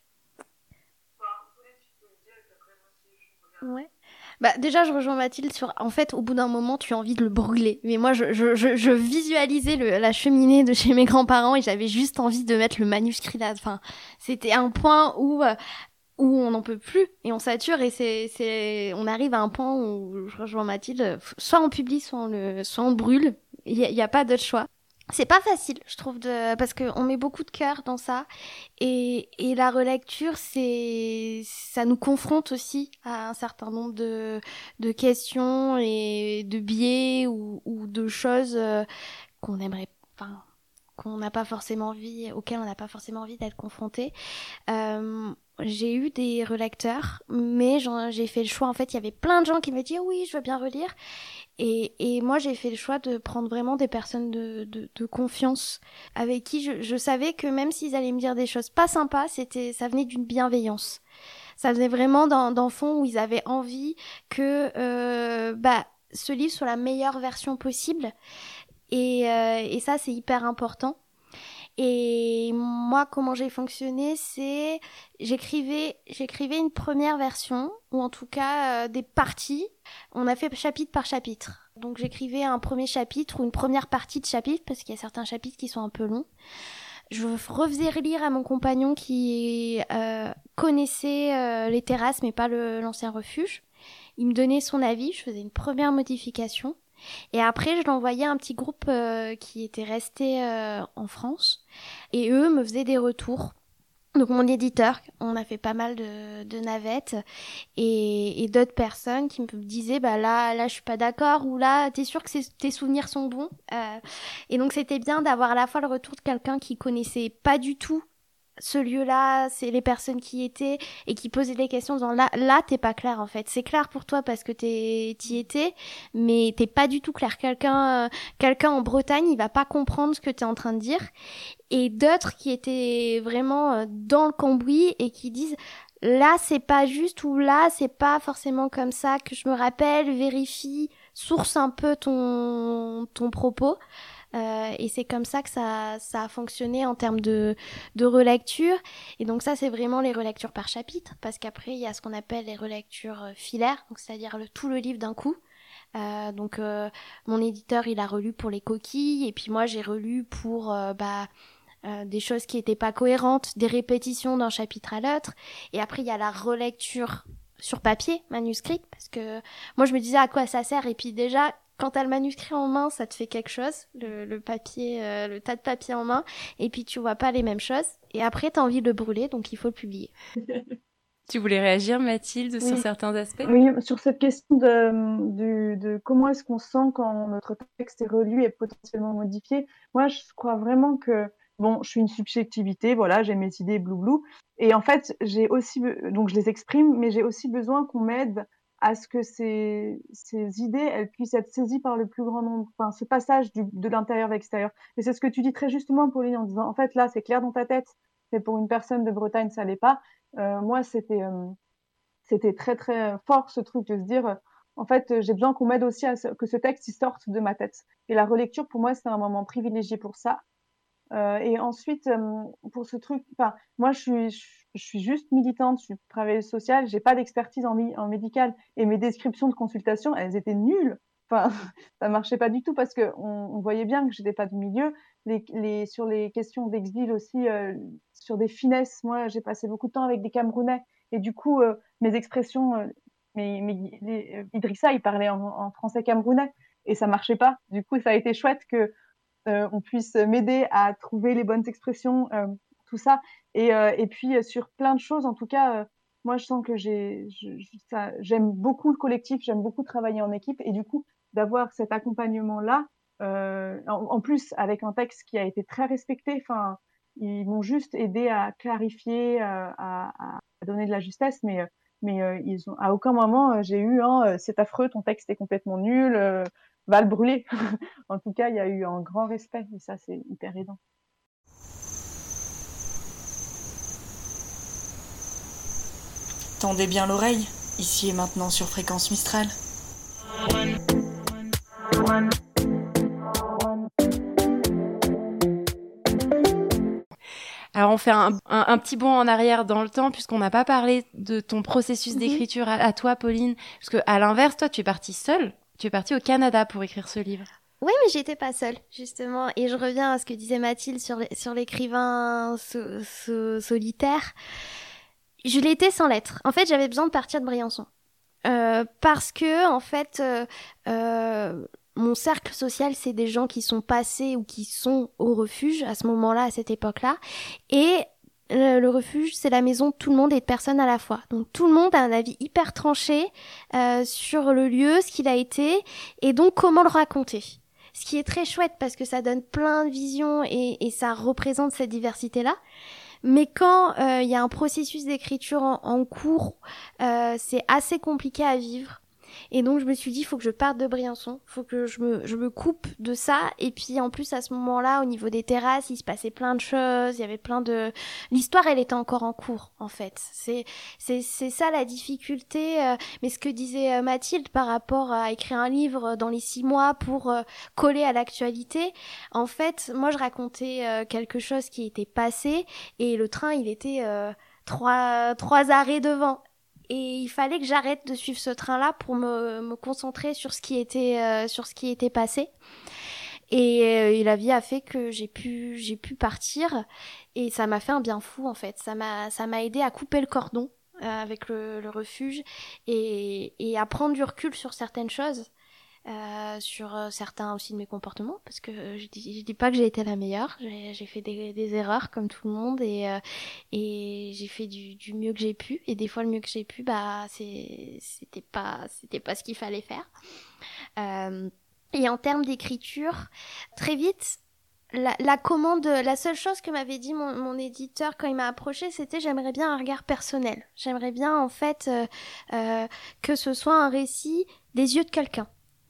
B: Ouais. Bah, déjà, je rejoins Mathilde sur, en fait, au bout d'un moment, tu as envie de le brûler. Mais moi, je, je, je, je visualisais le, la cheminée de chez mes grands-parents et j'avais juste envie de mettre le manuscrit là. Enfin, c'était un point où, euh, où on n'en peut plus et on sature et c'est, c'est, on arrive à un point où je rejoins Mathilde, soit on publie, soit on le, soit on brûle. Il y a, y a pas d'autre choix. C'est pas facile, je trouve, de, parce qu'on met beaucoup de cœur dans ça. Et, et la relecture, c'est, ça nous confronte aussi à un certain nombre de, de questions et de biais ou, ou de choses euh, qu'on aimerait, enfin, qu'on n'a pas forcément envie, auxquelles on n'a pas forcément envie d'être confronté. Euh, j'ai eu des relecteurs, mais j'ai fait le choix. En fait, il y avait plein de gens qui me disaient oui, je veux bien relire. Et, et moi, j'ai fait le choix de prendre vraiment des personnes de, de, de confiance avec qui je, je savais que même s'ils allaient me dire des choses pas sympas, c'était, ça venait d'une bienveillance. Ça venait vraiment d'un, d'un fond où ils avaient envie que euh, bah, ce livre soit la meilleure version possible. Et, euh, et ça, c'est hyper important. Et moi, comment j'ai fonctionné, c'est j'écrivais, j'écrivais une première version, ou en tout cas euh, des parties. On a fait chapitre par chapitre. Donc j'écrivais un premier chapitre ou une première partie de chapitre, parce qu'il y a certains chapitres qui sont un peu longs. Je refaisais relire à mon compagnon qui euh, connaissait euh, les terrasses, mais pas le, l'ancien refuge. Il me donnait son avis, je faisais une première modification. Et après, je l'envoyais à un petit groupe euh, qui était resté euh, en France. Et eux me faisaient des retours. Donc mon éditeur, on a fait pas mal de, de navettes et, et d'autres personnes qui me disaient bah là là je suis pas d'accord ou là t'es sûr que c'est, tes souvenirs sont bons euh, et donc c'était bien d'avoir à la fois le retour de quelqu'un qui connaissait pas du tout ce lieu-là, c'est les personnes qui y étaient et qui posaient des questions en disant là, là t'es pas clair en fait, c'est clair pour toi parce que t'es, t'y étais, mais t'es pas du tout clair. Quelqu'un, euh, quelqu'un en Bretagne, il va pas comprendre ce que t'es en train de dire. Et d'autres qui étaient vraiment euh, dans le cambouis et qui disent là c'est pas juste ou là c'est pas forcément comme ça que je me rappelle, vérifie, source un peu ton ton propos. Euh, et c'est comme ça que ça, ça a fonctionné en termes de, de relecture. Et donc ça, c'est vraiment les relectures par chapitre, parce qu'après, il y a ce qu'on appelle les relectures filaires, donc c'est-à-dire le, tout le livre d'un coup. Euh, donc euh, mon éditeur, il a relu pour les coquilles, et puis moi, j'ai relu pour euh, bah, euh, des choses qui étaient pas cohérentes, des répétitions d'un chapitre à l'autre. Et après, il y a la relecture sur papier, manuscrit, parce que moi, je me disais à quoi ça sert, et puis déjà... Quand t'as le manuscrit en main, ça te fait quelque chose, le, le papier, euh, le tas de papier en main, et puis tu vois pas les mêmes choses. Et après, t'as envie de le brûler, donc il faut le publier.
A: Tu voulais réagir, Mathilde, oui. sur certains aspects ?
C: Oui, sur cette question de, de, de comment est-ce qu'on sent quand notre texte est relu et potentiellement modifié. Moi, je crois vraiment que, bon, je suis une subjectivité, voilà, j'ai mes idées bloublou, et en fait, j'ai aussi, donc je les exprime, mais j'ai aussi besoin qu'on m'aide à ce que ces, ces idées, elles puissent être saisies par le plus grand nombre, enfin, ce passage du, de l'intérieur vers l'extérieur. Et c'est ce que tu dis très justement, Pauline, en disant, en fait, là, c'est clair dans ta tête, mais pour une personne de Bretagne, ça l'est pas. Euh, moi, c'était, euh, c'était très, très fort, ce truc de se dire, euh, en fait, j'ai besoin qu'on m'aide aussi à ce, que ce texte, il sorte de ma tête. Et la relecture, pour moi, c'est un moment privilégié pour ça. Euh, et ensuite, euh, pour ce truc, enfin, moi, je suis, je, je suis juste militante, je suis travailleuse sociale, j'ai pas d'expertise en, en médical, et mes descriptions de consultation, elles étaient nulles. Enfin, ça marchait pas du tout parce que on, on voyait bien que j'étais pas du milieu. Les, les, sur les questions d'exil aussi, euh, sur des finesses, moi, j'ai passé beaucoup de temps avec des Camerounais, et du coup, euh, mes expressions, euh, mes, mes, les, euh, Idrissa, il parlait en, en français camerounais, et ça marchait pas. Du coup, ça a été chouette que Euh, on puisse m'aider à trouver les bonnes expressions, euh, tout ça. Et, euh, et puis euh, sur plein de choses, en tout cas, euh, moi je sens que j'ai, je, ça, j'aime beaucoup le collectif, j'aime beaucoup travailler en équipe, et du coup d'avoir cet accompagnement-là, euh, en, en plus avec un texte qui a été très respecté. Enfin, ils m'ont juste aidé à clarifier, euh, à, à donner de la justesse, mais mais euh, ils ont à aucun moment euh, j'ai eu un hein, c'est affreux, ton texte est complètement nul. Euh, va le brûler. En tout cas, il y a eu un grand respect et ça, c'est hyper aidant.
E: Tendez bien l'oreille, ici et maintenant sur Fréquence Mistral.
A: Alors on fait un, un, un petit bond en arrière dans le temps puisqu'on n'a pas parlé de ton processus mmh. d'écriture à, à toi, Pauline. Parce que à l'inverse, toi, tu es partie seule. Tu es partie au Canada pour écrire ce livre.
B: Oui, mais j'étais pas seule, justement. Et je reviens à ce que disait Mathilde sur, les, sur l'écrivain so, so, solitaire. Je l'étais sans l'être. En fait, j'avais besoin de partir de Briançon. Euh, parce que, en fait, euh, euh, mon cercle social, c'est des gens qui sont passés ou qui sont au refuge à ce moment-là, à cette époque-là. Et le, le refuge, c'est la maison de tout le monde et de personnes à la fois. Donc tout le monde a un avis hyper tranché euh, sur le lieu, ce qu'il a été, et donc comment le raconter. Ce qui est très chouette parce que ça donne plein de visions et, et ça représente cette diversité-là. Mais quand il euh, y a un processus d'écriture en, en cours, euh, c'est assez compliqué à vivre. Et donc je me suis dit, il faut que je parte de Briançon, il faut que je me, je me coupe de ça. Et puis en plus à ce moment-là, au niveau des terrasses, il se passait plein de choses, il y avait plein de... L'histoire, elle était encore en cours, en fait. C'est, c'est, c'est ça la difficulté. Euh... Mais ce que disait euh, Mathilde par rapport à écrire un livre dans les six mois pour euh, coller à l'actualité, en fait, moi je racontais euh, quelque chose qui était passé et le train, il était euh, trois, trois arrêts devant. Et il fallait que j'arrête de suivre ce train-là pour me, me concentrer sur ce qui était, euh, sur ce qui était passé. Et, euh, et la vie a fait que j'ai pu, j'ai pu partir. Et ça m'a fait un bien fou, en fait. Ça m'a, ça m'a aidé à couper le cordon euh, avec le, le refuge et, et à prendre du recul sur certaines choses. euh, sur euh, certains aussi de mes comportements, parce que euh, je dis, je dis pas que j'ai été la meilleure, j'ai, j'ai fait des, des erreurs comme tout le monde et, euh, et j'ai fait du, du mieux que j'ai pu, et des fois le mieux que j'ai pu, bah c'est, c'était pas, c'était pas ce qu'il fallait faire. Euh, et en termes d'écriture, très vite, La, la commande, la seule chose que m'avait dit mon, mon éditeur quand il m'a approché, c'était j'aimerais bien un regard personnel. J'aimerais bien en fait euh, euh, que ce soit un récit des yeux de quelqu'un.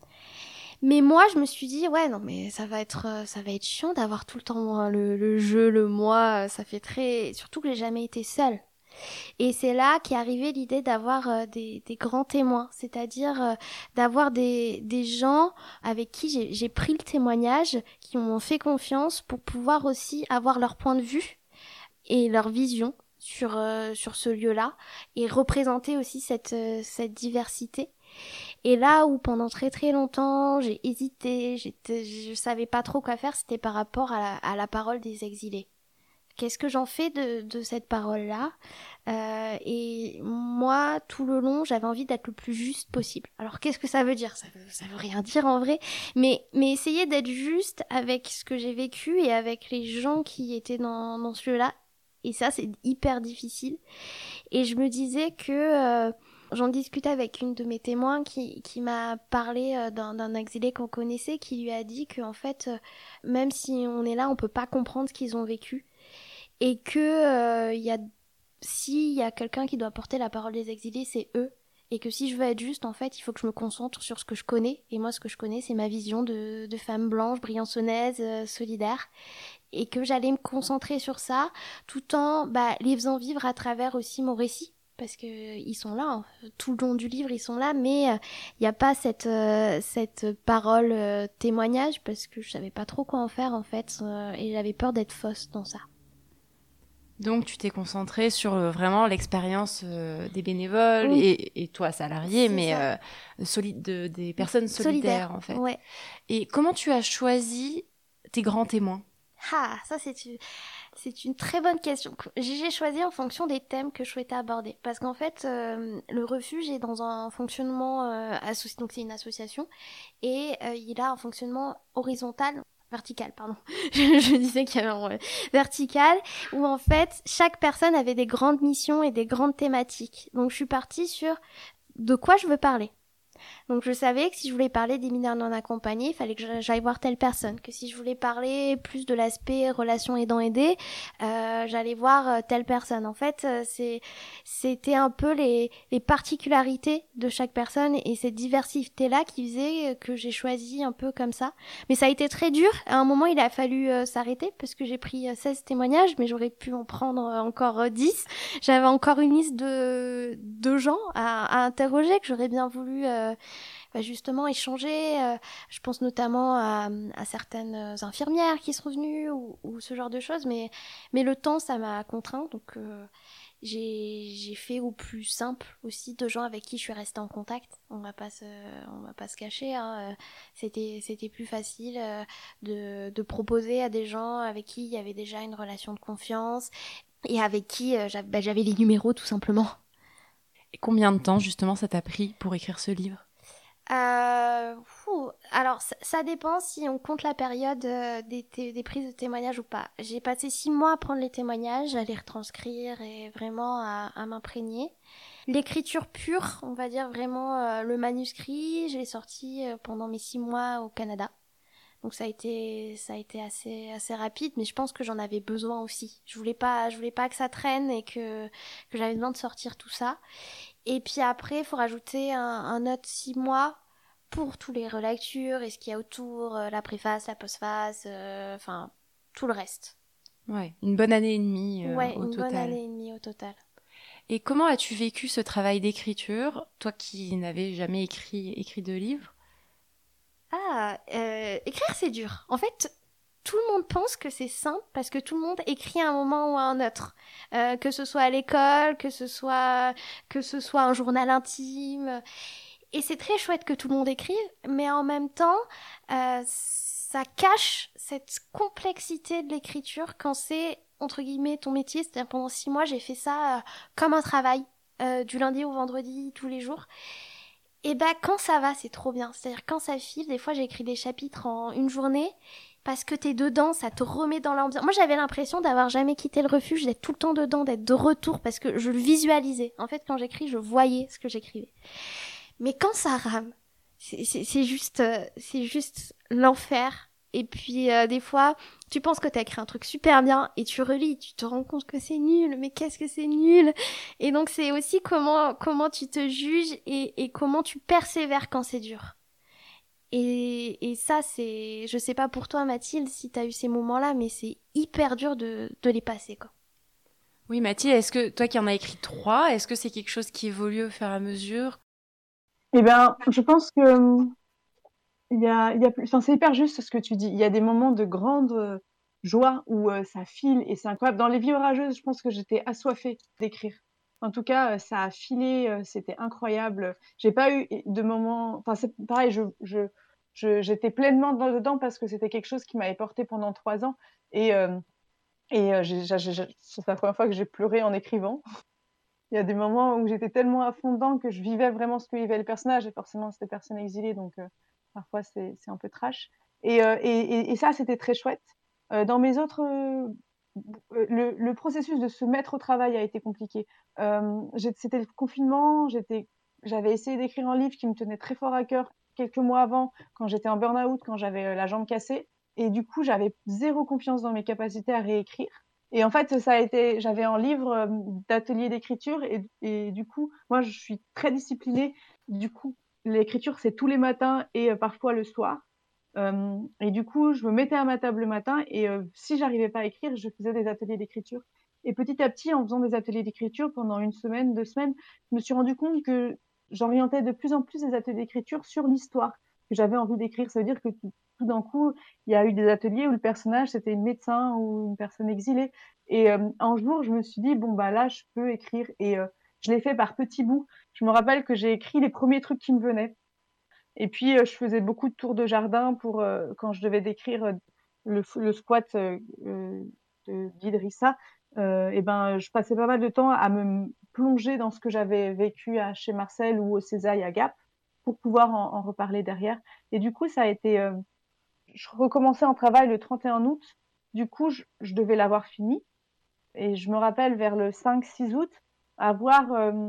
B: Mais moi, je me suis dit ouais non mais ça va être euh, ça va être chiant d'avoir tout le temps hein, le, le jeu, le moi. Ça fait très, surtout que j'ai jamais été seule. Et c'est là qu'est arrivée l'idée d'avoir euh, des, des grands témoins, c'est-à-dire euh, d'avoir des, des gens avec qui j'ai, j'ai pris le témoignage, qui m'ont fait confiance pour pouvoir aussi avoir leur point de vue et leur vision sur, euh, sur ce lieu-là, et représenter aussi cette, euh, cette diversité. Et là où pendant très très longtemps j'ai hésité, j'étais, je savais pas trop quoi faire, c'était par rapport à la, à la parole des exilés. Qu'est-ce que j'en fais de, de cette parole-là ? euh, Et moi, tout le long, j'avais envie d'être le plus juste possible. Alors, qu'est-ce que ça veut dire ? Ça veut, ça veut rien dire en vrai, mais, mais essayer d'être juste avec ce que j'ai vécu et avec les gens qui étaient dans, dans ce lieu-là. Et ça, c'est hyper difficile. Et je me disais que... Euh, J'en discutais avec une de mes témoins qui, qui m'a parlé euh, d'un, d'un exilé qu'on connaissait, qui lui a dit qu'en fait, euh, même si on est là, on peut pas comprendre ce qu'ils ont vécu. Et que euh, y a, s'il y a quelqu'un qui doit porter la parole des exilés, c'est eux. Et que si je veux être juste, en fait, il faut que je me concentre sur ce que je connais. Et moi, ce que je connais, c'est ma vision de, de femme blanche, briançonnaise, euh, solidaire. Et que j'allais me concentrer sur ça, tout en bah, les faisant vivre à travers aussi mon récit. Parce que euh, ils sont là, hein. Tout le long du livre, ils sont là, mais il euh, n'y a pas cette, euh, cette parole euh, témoignage, parce que je savais pas trop quoi en faire, en fait. Euh, et j'avais peur d'être fausse dans ça.
A: Donc, tu t'es concentrée sur euh, vraiment l'expérience euh, des bénévoles
B: oui.
A: et, et toi, salarié,
B: C'est
A: mais euh, soli- de, des personnes solidaires,
B: Solidaire,
A: en fait.
B: Ouais.
A: Et comment tu as choisi tes grands témoins ?
B: Ah, ça, c'est une, c'est une très bonne question. J'ai choisi en fonction des thèmes que je souhaitais aborder. Parce qu'en fait, euh, le refuge est dans un fonctionnement... Euh, associ... Donc, c'est une association. Et euh, il a un fonctionnement horizontal... vertical, pardon. je, je disais qu'il y avait un euh, vertical, où en fait, chaque personne avait des grandes missions et des grandes thématiques. Donc, je suis partie sur de quoi je veux parler. Donc je savais que si je voulais parler des mineurs non accompagnés, il fallait que j'aille voir telle personne. Que si je voulais parler plus de l'aspect relation aidant-aidé, euh, j'allais voir euh, telle personne. En fait, euh, c'est, c'était un peu les, les particularités de chaque personne et cette diversité-là qui faisait que j'ai choisi un peu comme ça. Mais ça a été très dur. À un moment, il a fallu euh, s'arrêter parce que j'ai pris euh, seize témoignages, mais j'aurais pu en prendre euh, encore euh, dix. J'avais encore une liste de, de gens à, à interroger que j'aurais bien voulu... Euh, Bah justement échanger, euh, je pense notamment à, à certaines infirmières qui sont venues ou, ou ce genre de choses, mais, mais le temps ça m'a contraint, donc euh, j'ai, j'ai fait au plus simple aussi de gens avec qui je suis restée en contact. On va pas se, on va pas se cacher, hein. C'était, c'était plus facile euh, de, de proposer à des gens avec qui il y avait déjà une relation de confiance et avec qui euh, j'avais, bah, j'avais les numéros tout simplement.
A: Et combien de temps justement ça t'a pris pour écrire ce livre ?
B: Euh, fou, alors ça, ça dépend si on compte la période euh, des, té- des prises de témoignages ou pas. J'ai passé six mois à prendre les témoignages, à les retranscrire et vraiment à, à m'imprégner. L'écriture pure, on va dire vraiment euh, le manuscrit, je l'ai sorti euh, pendant mes six mois au Canada. Donc ça a été ça a été assez assez rapide, mais je pense que j'en avais besoin aussi. Je voulais pas je voulais pas que ça traîne et que que j'avais besoin de sortir tout ça. Et puis après, il faut rajouter un, un autre six mois pour tous les relectures et ce qu'il y a autour, euh, la préface, la postface, enfin euh, tout le reste.
A: Ouais, une bonne année et demie euh,
B: ouais,
A: au
B: une
A: total.
B: bonne année et demie au total.
A: Et comment as-tu vécu ce travail d'écriture, toi qui n'avais jamais écrit écrit de livre ?
B: Ah, euh, écrire c'est dur. En fait, tout le monde pense que c'est simple parce que tout le monde écrit à un moment ou à un autre. Euh, que ce soit à l'école, que ce soit, que ce soit un journal intime. Et c'est très chouette que tout le monde écrive, mais en même temps, euh, ça cache cette complexité de l'écriture quand c'est, entre guillemets, ton métier. C'est-à-dire pendant six mois, j'ai fait ça euh, comme un travail, euh, du lundi au vendredi, tous les jours. Et bah quand ça va, c'est trop bien. C'est-à-dire quand ça file, des fois j'écris des chapitres en une journée, parce que t'es dedans, ça te remet dans l'ambiance. Moi j'avais l'impression d'avoir jamais quitté le refuge, d'être tout le temps dedans, d'être de retour, parce que je le visualisais. En fait quand j'écris, je voyais ce que j'écrivais. Mais quand ça rame, c'est, c'est, c'est juste, euh, c'est juste l'enfer. Et puis euh, des fois, tu penses que t'as écrit un truc super bien et tu relis, tu te rends compte que c'est nul, mais qu'est-ce que c'est nul. Et donc c'est aussi comment comment tu te juges et, et comment tu persévères quand c'est dur. Et, et ça c'est, je sais pas pour toi Mathilde si t'as eu ces moments-là, mais c'est hyper dur de, de les passer quoi.
A: Oui Mathilde, est-ce que toi qui en as écrit trois, est-ce que c'est quelque chose qui évolue au fur et à mesure?
C: Eh bien, je pense que Il y a, il y a, enfin, c'est hyper juste ce que tu dis. Il y a des moments de grande euh, joie où euh, ça file et c'est incroyable. Dans les vies orageuses, je pense que j'étais assoiffée d'écrire. En tout cas, euh, ça a filé, euh, c'était incroyable. J'ai pas eu de moments. Enfin, c'est pareil. Je, je, je, j'étais pleinement dedans parce que c'était quelque chose qui m'avait porté pendant trois ans et euh, et euh, j'ai, j'ai, j'ai, c'est la première fois que j'ai pleuré en écrivant. Il y a des moments où j'étais tellement à fond dedans que je vivais vraiment ce que vivait le personnage et forcément c'était personne exilée donc. Euh, Parfois, c'est, c'est un peu trash. Et, euh, et, et, et ça, c'était très chouette. Euh, dans mes autres... Euh, le, le processus de se mettre au travail a été compliqué. Euh, c'était le confinement, j'étais, j'avais essayé d'écrire un livre qui me tenait très fort à cœur quelques mois avant, quand j'étais en burn-out, quand j'avais euh, la jambe cassée. Et du coup, j'avais zéro confiance dans mes capacités à réécrire. Et en fait, ça a été, j'avais un livre euh, d'atelier d'écriture et, et du coup, moi, je suis très disciplinée. Du coup, l'écriture, c'est tous les matins et euh, parfois le soir. Euh, et du coup, je me mettais à ma table le matin et euh, si j'arrivais pas à écrire, je faisais des ateliers d'écriture. Et petit à petit, en faisant des ateliers d'écriture pendant une semaine, deux semaines, je me suis rendu compte que j'orientais de plus en plus des ateliers d'écriture sur l'histoire que j'avais envie d'écrire. Ça veut dire que tout, tout d'un coup, il y a eu des ateliers où le personnage, c'était une médecin ou une personne exilée. Et euh, un jour, je me suis dit, bon, bah là, je peux écrire. Et euh, je l'ai fait par petits bouts. Je me rappelle que j'ai écrit les premiers trucs qui me venaient. Et puis, euh, je faisais beaucoup de tours de jardin pour euh, quand je devais décrire euh, le, le squat euh, de d'Idrissa. Euh, et ben, je passais pas mal de temps à me plonger dans ce que j'avais vécu à, chez Marcel ou au Césaille à Gap pour pouvoir en, en reparler derrière. Et du coup, ça a été... Euh, je recommençais un travail le trente et un août. Du coup, je, je devais l'avoir fini. Et je me rappelle vers le cinq six août avoir euh,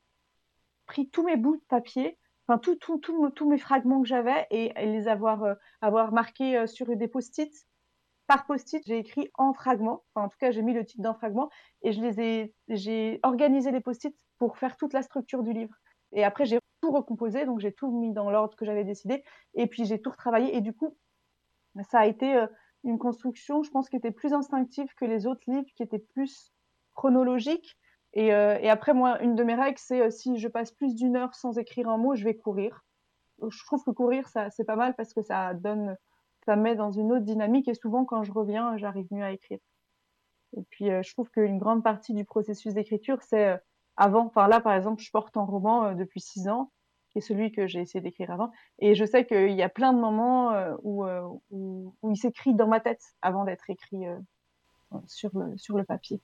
C: pris tous mes bouts de papier, enfin tous tout, tout, tout mes fragments que j'avais et, et les avoir, euh, avoir marqués euh, sur des post-it. Par post-it, j'ai écrit en fragments. Enfin, en tout cas, j'ai mis le titre d'un fragment et je les ai, j'ai organisé les post-it pour faire toute la structure du livre. Et après, j'ai tout recomposé, donc j'ai tout mis dans l'ordre que j'avais décidé. Et puis, j'ai tout retravaillé. Et du coup, ça a été euh, une construction, je pense, qui était plus instinctive que les autres livres, qui étaient plus chronologiques. Et, euh, et après, moi, une de mes règles, c'est euh, si je passe plus d'une heure sans écrire un mot, je vais courir. Je trouve que courir, ça, c'est pas mal parce que ça donne, ça me met dans une autre dynamique. Et souvent, quand je reviens, j'arrive mieux à écrire. Et puis, euh, je trouve qu'une grande partie du processus d'écriture, c'est euh, avant. Enfin, là, par exemple, je porte un roman euh, depuis six ans, qui est celui que j'ai essayé d'écrire avant. Et je sais qu'il y a plein de moments euh, où, euh, où, où il s'écrit dans ma tête avant d'être écrit euh, sur, le, sur le papier.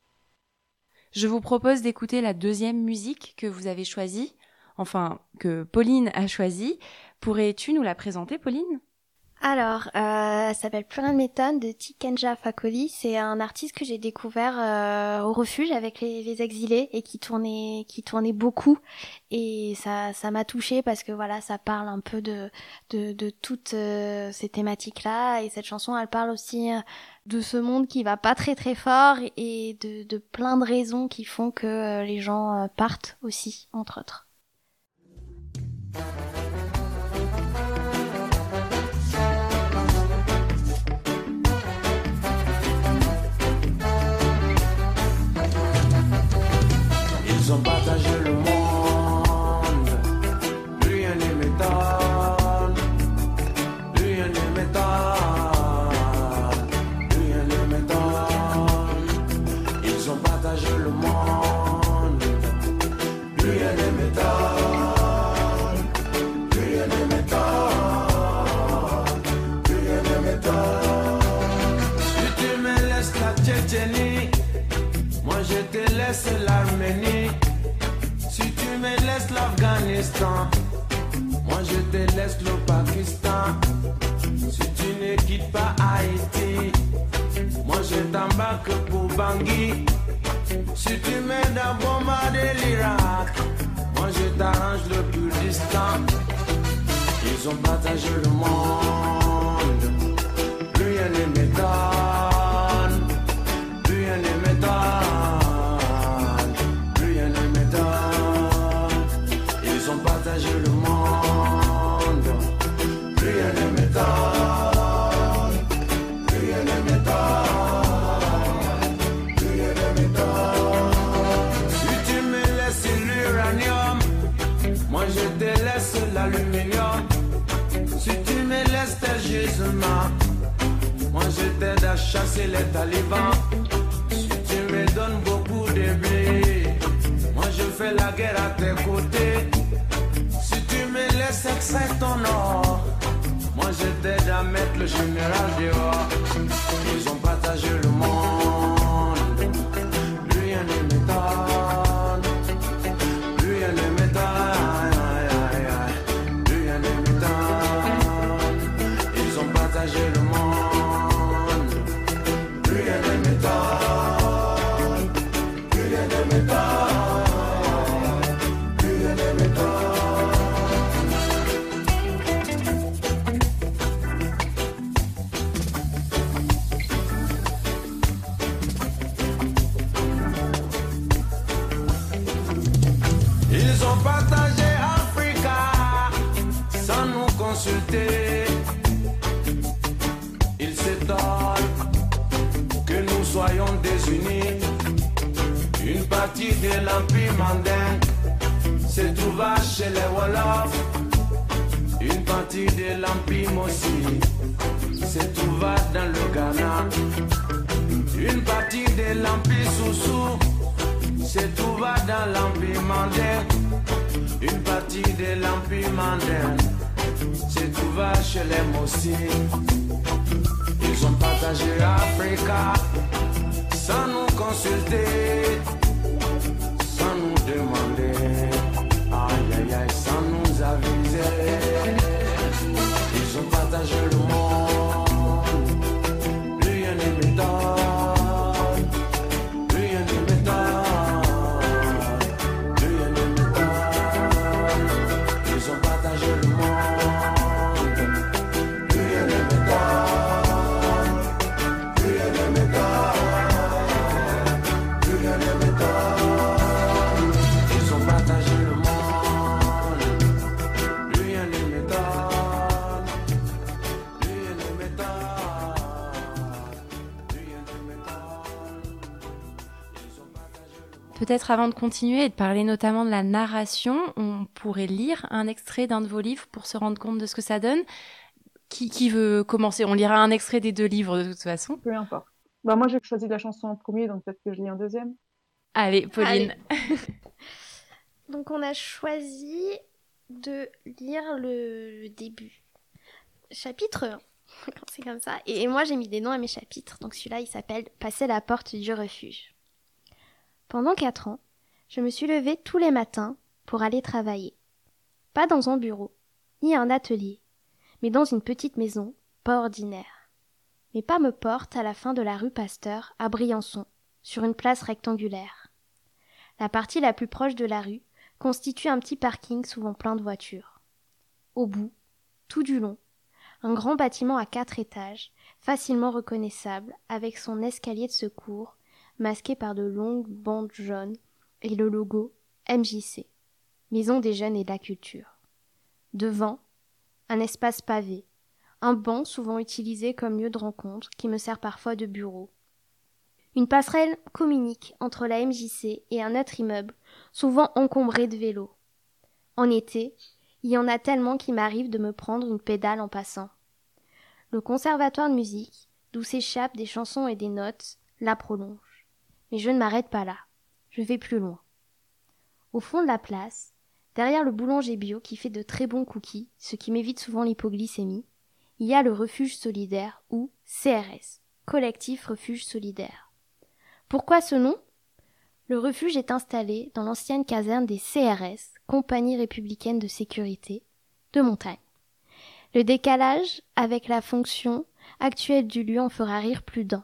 A: Je vous propose d'écouter la deuxième musique que vous avez choisie, enfin, que Pauline a choisie. Pourrais-tu nous la présenter, Pauline ?
B: Alors, euh, ça s'appelle Planet Méthode de Tikenja Fakoli. C'est un artiste que j'ai découvert euh, au refuge avec les, les exilés et qui tournait, qui tournait beaucoup. Et ça, ça m'a touchée parce que voilà, ça parle un peu de, de, de toutes euh, ces thématiques-là. Et cette chanson, elle parle aussi euh, de ce monde qui va pas très très fort et de, de plein de raisons qui font que euh, les gens euh, partent aussi, entre autres.
F: Ils ont partagé le monde, rien ne m'étonne, rien ne m'étonne, rien ne m'étonne. Ils ont partagé le monde, rien ne m'étonne, rien ne m'étonne, rien ne m'étonne. Si tu me laisses la Tchétchénie, moi je te laisse l'Arménie. Si tu me laisses l'Afghanistan, Bangui. Si tu m'aides à bombarder l'Irak, moi je t'arrange le Kurdistan. Ils ont partagé le monde, plus rien ne m'étonne, plus rien ne m'étonne, plus rien ne m'étonne. Ils ont partagé le monde, plus rien ne m'étonne, plus rien ne m'étonne, plus rien ne m'étonne. Si tu me laisses l'uranium, moi je te laisse l'aluminium. Si tu me laisses tes gisements, moi je t'aide à chasser les talibans. Si tu me donnes beaucoup de blé, moi je fais la guerre à tes côtés. Si tu me laisses extraire ton or, moi je t'aide à mettre le général dehors. Ils ont partagé le monde, plus rien ne m'étonne, plus rien ne m'étonne, plus rien ne m'étonne. Ils ont partagé le monde, plus rien ne m'étonne, plus rien ne m'étonne, plus rien ne m'étonne. Ils ont partagé Africa sans nous consulter. Ils s'étonnent que nous soyons désunis. Une partie de l'Empire mandingue se trouva chez les Wolofs. Une partie de l'Empire Mossi se trouva dans le Ghana. Une partie de l'Empire Soussou se trouva dans l'Empire mandin. Une partie de l'Empire mandin se trouva chez les Mossi. Ils ont partagé Africa sans nous consulter, sans nous demander, aïe aïe aïe, sans nous aviser. Ils ont partagé le monde, plus rien ne m'étonne, plus rien ne m'étonne, plus rien ne m'étonne. Ils ont partagé le monde, plus rien ne m'étonne, plus rien ne m'étonne, plus rien ne m'étonne. Ils ont partagé le monde, plus rien ne m'étonne, plus rien ne m'étonne, plus rien ne m'étonne. Ils ont partagé le monde.
A: Peut-être avant de continuer et de parler notamment de la narration, on pourrait lire un extrait d'un de vos livres pour se rendre compte de ce que ça donne. Qui, qui veut commencer? On lira un extrait des deux livres de toute façon.
C: Peu importe. Bah, moi, j'ai choisi la chanson en premier, donc peut-être que je lis un deuxième.
A: Allez, Pauline.
B: Donc on a choisi de lire le début. Chapitre un, quand c'est comme ça. Et moi j'ai mis des noms à mes chapitres. Donc celui-là il s'appelle « Passer la porte du refuge ». Pendant quatre ans, je me suis levée tous les matins pour aller travailler. Pas dans un bureau, ni un atelier, mais dans une petite maison, pas ordinaire. Mes pas me portent à la fin de la rue Pasteur, à Briançon, sur une place rectangulaire. La partie la plus proche de la rue constitue un petit parking souvent plein de voitures. Au bout, tout du long, un grand bâtiment à quatre étages, facilement reconnaissable, avec son escalier de secours, masqué par de longues bandes jaunes, et le logo M J C, Maison des Jeunes et de la Culture. Devant, un espace pavé, un banc souvent utilisé comme lieu de rencontre qui me sert parfois de bureau. Une passerelle communique entre la M J C et un autre immeuble, souvent encombré de vélos. En été, il y en a tellement qu'il m'arrive de me prendre une pédale en passant. Le conservatoire de musique, d'où s'échappent des chansons et des notes, la prolonge. Mais je ne m'arrête pas là. Je vais plus loin. Au fond de la place, derrière le boulanger bio qui fait de très bons cookies, ce qui m'évite souvent l'hypoglycémie, il y a le refuge solidaire ou C R S, Collectif Refuge Solidaire. Pourquoi ce nom ? Le refuge est installé dans l'ancienne caserne des C R S, Compagnie républicaine de sécurité, de montagne. Le décalage avec la fonction actuelle du lieu en fera rire plus d'un.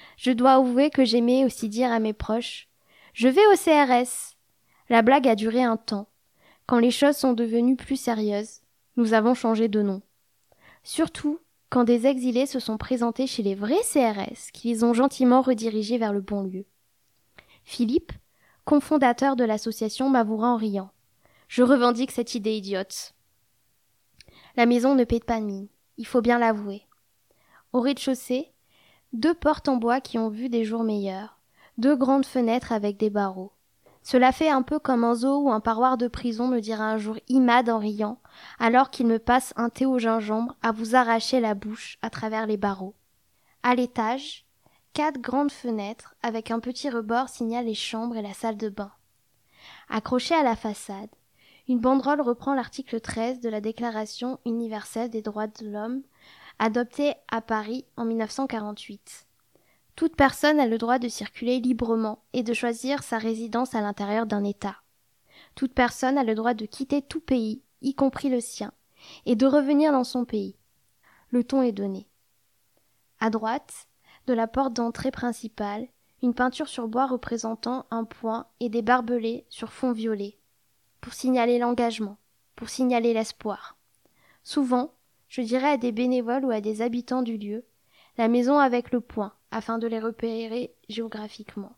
B: Je dois avouer que j'aimais aussi dire à mes proches « Je vais au C R S ». La blague a duré un temps. Quand les choses sont devenues plus sérieuses, nous avons changé de nom. Surtout quand des exilés se sont présentés chez les vrais C R S, qui les ont gentiment redirigés vers le bon lieu. Philippe, cofondateur de l'association, m'avouera en riant. Je revendique cette idée idiote. La maison ne paie pas de mine, il faut bien l'avouer. Au rez-de-chaussée, deux portes en bois qui ont vu des jours meilleurs, deux grandes fenêtres avec des barreaux. Cela fait un peu comme un zoo ou un parloir de prison, me dira un jour Imad en riant, alors qu'il me passe un thé au gingembre à vous arracher la bouche à travers les barreaux. À l'étage, quatre grandes fenêtres avec un petit rebord signalent les chambres et la salle de bain. Accrochée à la façade, une banderole reprend l'article treize de la Déclaration universelle des droits de l'homme, adoptée à Paris en mille neuf cent quarante-huit. Toute personne a le droit de circuler librement et de choisir sa résidence à l'intérieur d'un État. Toute personne a le droit de quitter tout pays, y compris le sien, et de revenir dans son pays. Le ton est donné. À droite, de la porte d'entrée principale, une peinture sur bois représentant un point et des barbelés sur fond violet, pour signaler l'engagement, pour signaler l'espoir. Souvent, je dirais à des bénévoles ou à des habitants du lieu, la maison avec le point, afin de les repérer géographiquement.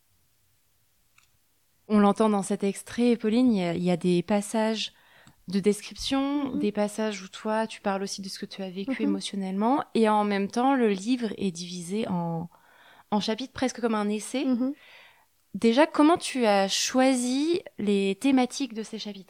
A: On l'entend dans cet extrait, Pauline, il y a, il y a des passages de description, mmh. des passages où toi, tu parles aussi de ce que tu as vécu mmh. émotionnellement, et en même temps, le livre est divisé en, en chapitres, presque comme un essai. Mmh. Déjà, comment tu as choisi les thématiques de ces chapitres ?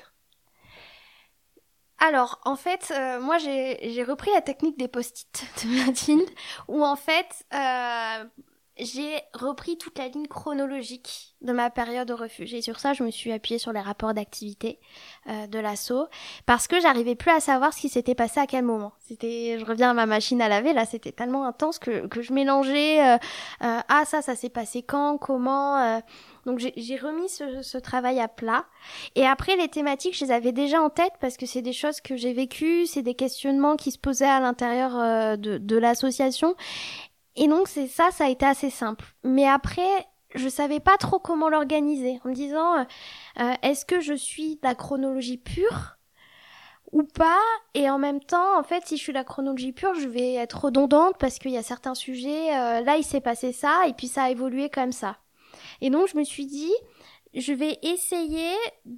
B: Alors, en fait, euh, moi, j'ai, j'ai repris la technique des post-it de Mathilde, où en fait, euh, j'ai repris toute la ligne chronologique de ma période au refuge. Et sur ça, je me suis appuyée sur les rapports d'activité euh, de l'asso, parce que j'arrivais plus à savoir ce qui s'était passé à quel moment. C'était, je reviens à ma machine à laver, là, c'était tellement intense que, que je mélangeais, euh, euh, ah, ça, ça s'est passé quand, comment... Euh, Donc j'ai, j'ai remis ce, ce travail à plat. Et après, les thématiques, je les avais déjà en tête parce que c'est des choses que j'ai vécues, c'est des questionnements qui se posaient à l'intérieur euh, de, de l'association. Et donc c'est ça, ça a été assez simple. Mais après, je savais pas trop comment l'organiser, en me disant, euh, euh, est-ce que je suis de la chronologie pure ou pas? Et en même temps, en fait, si je suis de la chronologie pure, je vais être redondante parce qu'il y a certains sujets, euh, là il s'est passé ça, et puis ça a évolué comme ça. Et donc, je me suis dit, je vais essayer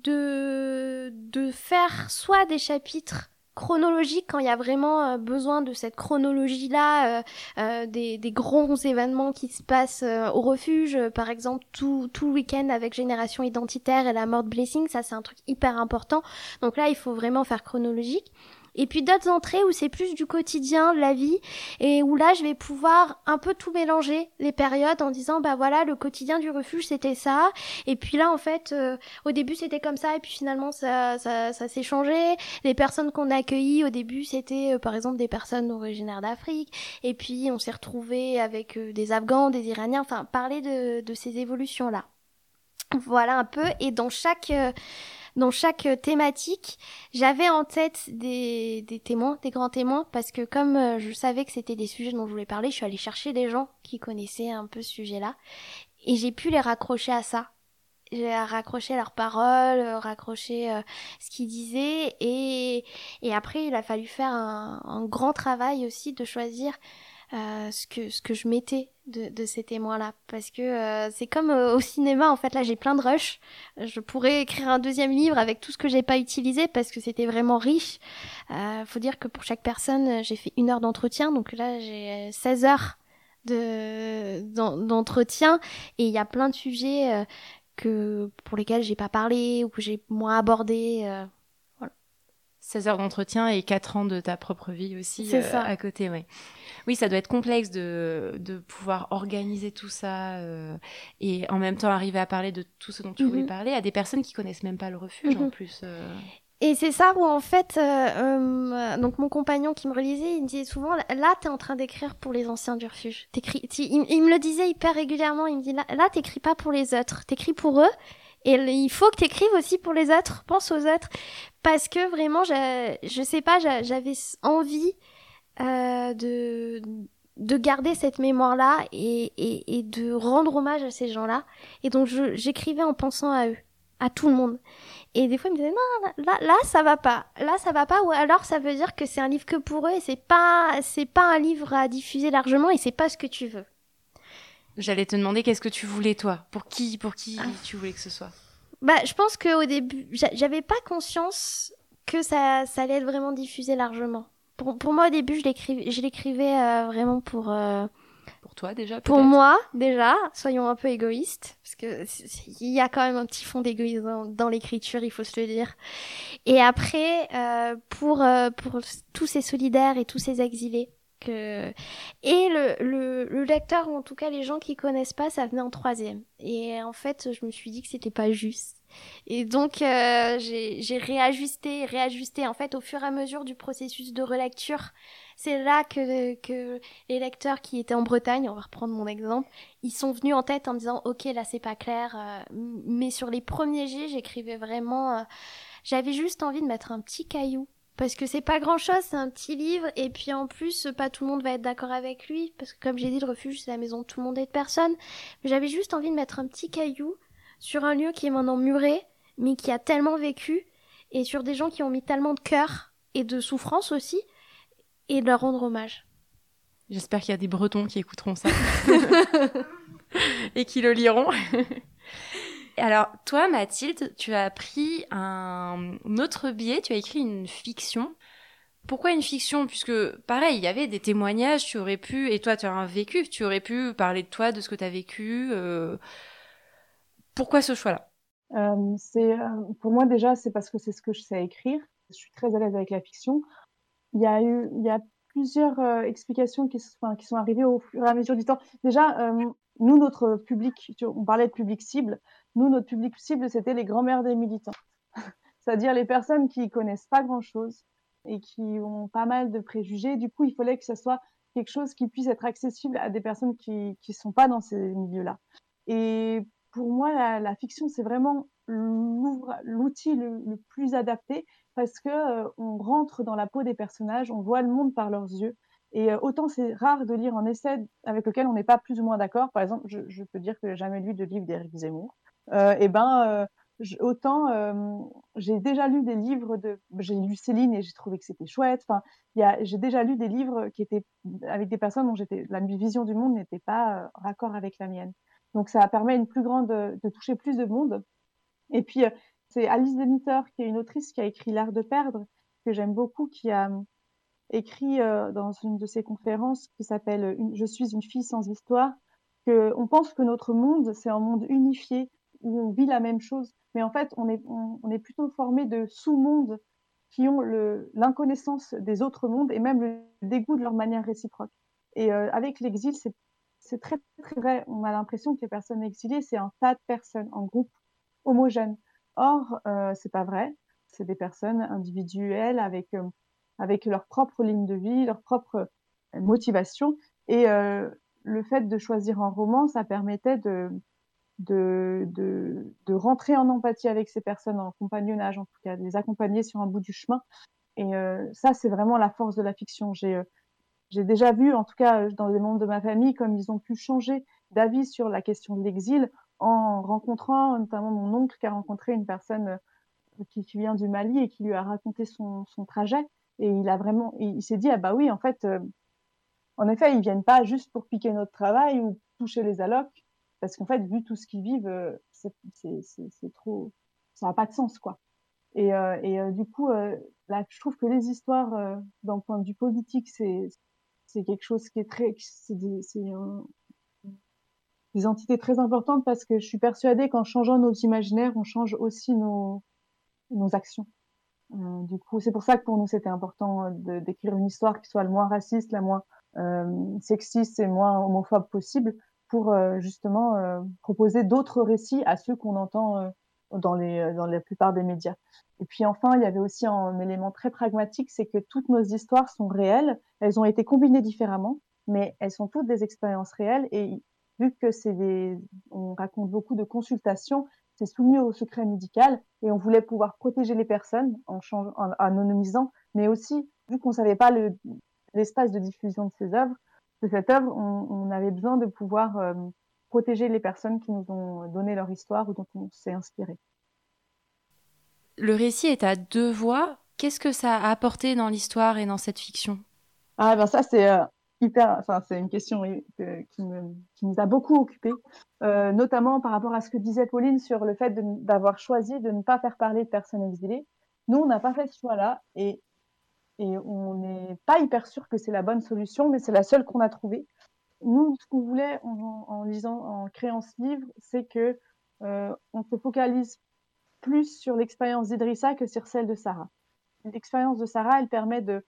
B: de, de faire soit des chapitres chronologiques quand il y a vraiment euh, besoin de cette chronologie-là, euh, euh, des, des grands événements qui se passent euh, au refuge, euh, par exemple tout, tout le week-end avec Génération Identitaire et la mort de Blessing, ça c'est un truc hyper important. Donc là, il faut vraiment faire chronologique. Et puis d'autres entrées où c'est plus du quotidien, de la vie, et où là je vais pouvoir un peu tout mélanger, les périodes, en disant bah voilà, le quotidien du refuge c'était ça, et puis là en fait euh, au début c'était comme ça, et puis finalement ça ça, ça s'est changé. Les personnes qu'on a accueillies au début c'était euh, par exemple des personnes originaires d'Afrique, et puis on s'est retrouvés avec euh, des Afghans, des Iraniens, enfin parler de, de ces évolutions là. Voilà un peu, et dans chaque... Euh, Dans chaque thématique, j'avais en tête des, des témoins, des grands témoins, parce que comme euh, je savais que c'était des sujets dont je voulais parler, je suis allée chercher des gens qui connaissaient un peu ce sujet-là, et j'ai pu les raccrocher à ça. J'ai raccroché leurs paroles, raccroché euh, ce qu'ils disaient, et, et après il a fallu faire un, un grand travail aussi de choisir euh, ce que ce que je mettais de, de ces témoins-là, parce que euh, c'est comme euh, au cinéma en fait. Là j'ai plein de rush, je pourrais écrire un deuxième livre avec tout ce que j'ai pas utilisé parce que c'était vraiment riche. Euh, faut dire que pour chaque personne j'ai fait une heure d'entretien, donc là j'ai seize heures de d'entretien, et il y a plein de sujets euh, que pour lesquels j'ai pas parlé ou que j'ai moins abordé. Euh, voilà.
A: seize heures d'entretien et quatre ans de ta propre vie aussi.
B: C'est
A: euh,
B: ça.
A: À côté, ouais. Oui, ça doit être complexe de, de pouvoir organiser tout ça euh, et en même temps arriver à parler de tout ce dont tu mm-hmm. voulais parler à des personnes qui connaissent même pas le refuge mm-hmm. en plus. Euh...
B: Et c'est ça où en fait, euh, euh, donc mon compagnon qui me relisait, il me disait souvent, là t'es en train d'écrire pour les anciens du refuge. T'écris, il, il me le disait hyper régulièrement, il me dit là, là t'écris pas pour les autres, t'écris pour eux. Et il faut que t'écrives aussi pour les autres, pense aux autres, parce que vraiment, je, je sais pas, j'avais envie euh, de de garder cette mémoire-là et, et, et de rendre hommage à ces gens-là. Et donc, je, j'écrivais en pensant à eux, à tout le monde. Et des fois, ils me disaient, non, là, là, ça va pas. Là, ça va pas. Ou alors, ça veut dire que c'est un livre que pour eux et c'est pas, c'est pas un livre à diffuser largement et c'est pas ce que tu veux.
A: J'allais te demander qu'est-ce que tu voulais, toi? Pour qui, pour qui ah. tu voulais que ce soit?
B: Bah, je pense qu'au début, j'avais pas conscience que ça, ça allait être vraiment diffusé largement. Pour, pour moi, au début, je l'écrivais, je l'écrivais euh, vraiment pour... Euh,
A: pour toi, déjà, peut-être?
B: Pour moi, déjà, soyons un peu égoïstes, parce que il y a quand même un petit fond d'égoïsme dans, dans l'écriture, il faut se le dire. Et après, euh, pour, euh, pour tous ces solidaires et tous ces exilés, que... et le, le, le lecteur, ou en tout cas les gens qui connaissent pas, ça venait en troisième. Et en fait, je me suis dit que c'était pas juste. Et donc, euh, j'ai, j'ai réajusté, réajusté. En fait, au fur et à mesure du processus de relecture, c'est là que, que les lecteurs qui étaient en Bretagne, on va reprendre mon exemple, ils sont venus en tête en me disant « Ok, là, c'est pas clair. Euh, » Mais sur les premiers jets, j'écrivais vraiment... Euh, j'avais juste envie de mettre un petit caillou. Parce que c'est pas grand chose, c'est un petit livre, et puis en plus, pas tout le monde va être d'accord avec lui, parce que comme j'ai dit, le refuge, c'est la maison de tout le monde et de personne. Mais j'avais juste envie de mettre un petit caillou sur un lieu qui est maintenant muré, mais qui a tellement vécu, et sur des gens qui ont mis tellement de cœur, et de souffrance aussi, et de leur rendre hommage.
A: J'espère qu'il y a des Bretons qui écouteront ça, et qui le liront. Alors, toi, Mathilde, tu as pris un autre biais, tu as écrit une fiction. Pourquoi une fiction? Puisque, pareil, il y avait des témoignages, tu aurais pu, et toi, tu as un vécu, tu aurais pu parler de toi, de ce que tu as vécu. Euh... Pourquoi ce choix-là?
C: euh, c'est, euh, Pour moi, déjà, c'est parce que c'est ce que je sais écrire. Je suis très à l'aise avec la fiction. Il y a eu, il y a plusieurs euh, explications qui, enfin, qui sont arrivées au fur et à mesure du temps. Déjà, euh, nous, notre public, on parlait de public cible, nous, notre public cible, c'était les grands-mères des militants. C'est-à-dire les personnes qui connaissent pas grand-chose et qui ont pas mal de préjugés. Du coup, il fallait que ce soit quelque chose qui puisse être accessible à des personnes qui qui sont pas dans ces milieux-là. Et pour moi, la, la fiction, c'est vraiment l'outil le, le plus adapté parce que euh, on rentre dans la peau des personnages, on voit le monde par leurs yeux. Et euh, autant c'est rare de lire un essai avec lequel on n'est pas plus ou moins d'accord. Par exemple, je, je peux dire que j'ai jamais lu de livre d'Éric Zemmour. Euh, et ben, euh, j- autant euh, j'ai déjà lu des livres de, j'ai lu Céline et j'ai trouvé que c'était chouette. Enfin, il y a, j'ai déjà lu des livres qui étaient avec des personnes dont j'étais, la vision du monde n'était pas euh, raccord avec la mienne. Donc ça permet une plus grande, de toucher plus de monde. Et puis euh, c'est Alice Denitor, qui est une autrice qui a écrit L'Art de perdre, que j'aime beaucoup, qui a écrit euh, dans une de ses conférences qui s'appelle « Je suis une fille sans histoire », que on pense que notre monde, c'est un monde unifié où on vit la même chose, mais en fait, on est, on, on est plutôt formé de sous-mondes qui ont le, l'inconnaissance des autres mondes et même le dégoût de leur manière réciproque. Et euh, avec l'exil, c'est, c'est très, très vrai. On a l'impression que les personnes exilées, c'est un tas de personnes, en groupe homogène. Or, euh, c'est pas vrai. C'est des personnes individuelles avec euh, avec leur propre ligne de vie, leur propre motivation. Et euh, le fait de choisir un roman, ça permettait de, de, de, de rentrer en empathie avec ces personnes, en compagnonnage en tout cas, de les accompagner sur un bout du chemin. Et euh, ça, c'est vraiment la force de la fiction. J'ai, euh, j'ai déjà vu, en tout cas dans les membres de ma famille, comme ils ont pu changer d'avis sur la question de l'exil en rencontrant notamment mon oncle qui a rencontré une personne qui, qui vient du Mali et qui lui a raconté son, son trajet. Et il a vraiment, il, il s'est dit, ah bah oui, en fait, euh, en effet, ils viennent pas juste pour piquer notre travail ou toucher les allocs, parce qu'en fait, vu tout ce qu'ils vivent, euh, c'est, c'est, c'est, c'est trop, ça n'a pas de sens, quoi. Et, euh, et euh, du coup, euh, là, je trouve que les histoires, euh, d'un point de vue politique, c'est, c'est quelque chose qui est très, c'est des, c'est un, des entités très importantes parce que je suis persuadée qu'en changeant nos imaginaires, on change aussi nos, nos actions. Euh, du coup, c'est pour ça que pour nous, c'était important de, d'écrire une histoire qui soit le moins raciste, la moins euh, sexiste et moins homophobe possible pour euh, justement euh, proposer d'autres récits à ceux qu'on entend euh, dans, les, dans la plupart des médias. Et puis enfin, il y avait aussi un élément très pragmatique, c'est que toutes nos histoires sont réelles, elles ont été combinées différemment, mais elles sont toutes des expériences réelles et vu que c'est des, on raconte beaucoup de consultations, c'est soumis au secret médical et on voulait pouvoir protéger les personnes en, change, en anonymisant, mais aussi, vu qu'on ne savait pas le, l'espace de diffusion de ces œuvres, de cette œuvre, on, on avait besoin de pouvoir euh, protéger les personnes qui nous ont donné leur histoire ou dont on s'est inspiré.
A: Le récit est à deux voix. Qu'est-ce que ça a apporté dans l'histoire et dans cette fiction?
C: Ah ben ça c'est euh, hyper, enfin c'est une question oui, que- qui, me, qui nous a beaucoup occupés, euh, notamment par rapport à ce que disait Pauline sur le fait de- d'avoir choisi de ne pas faire parler de personnes exilées. Nous on n'a pas fait ce choix-là et et on n'est pas hyper sûr que c'est la bonne solution, mais c'est la seule qu'on a trouvée. Nous, ce qu'on voulait en, en lisant, en créant ce livre, c'est que euh, on se focalise plus sur l'expérience d'Idrissa que sur celle de Sarah. L'expérience de Sarah, elle permet de,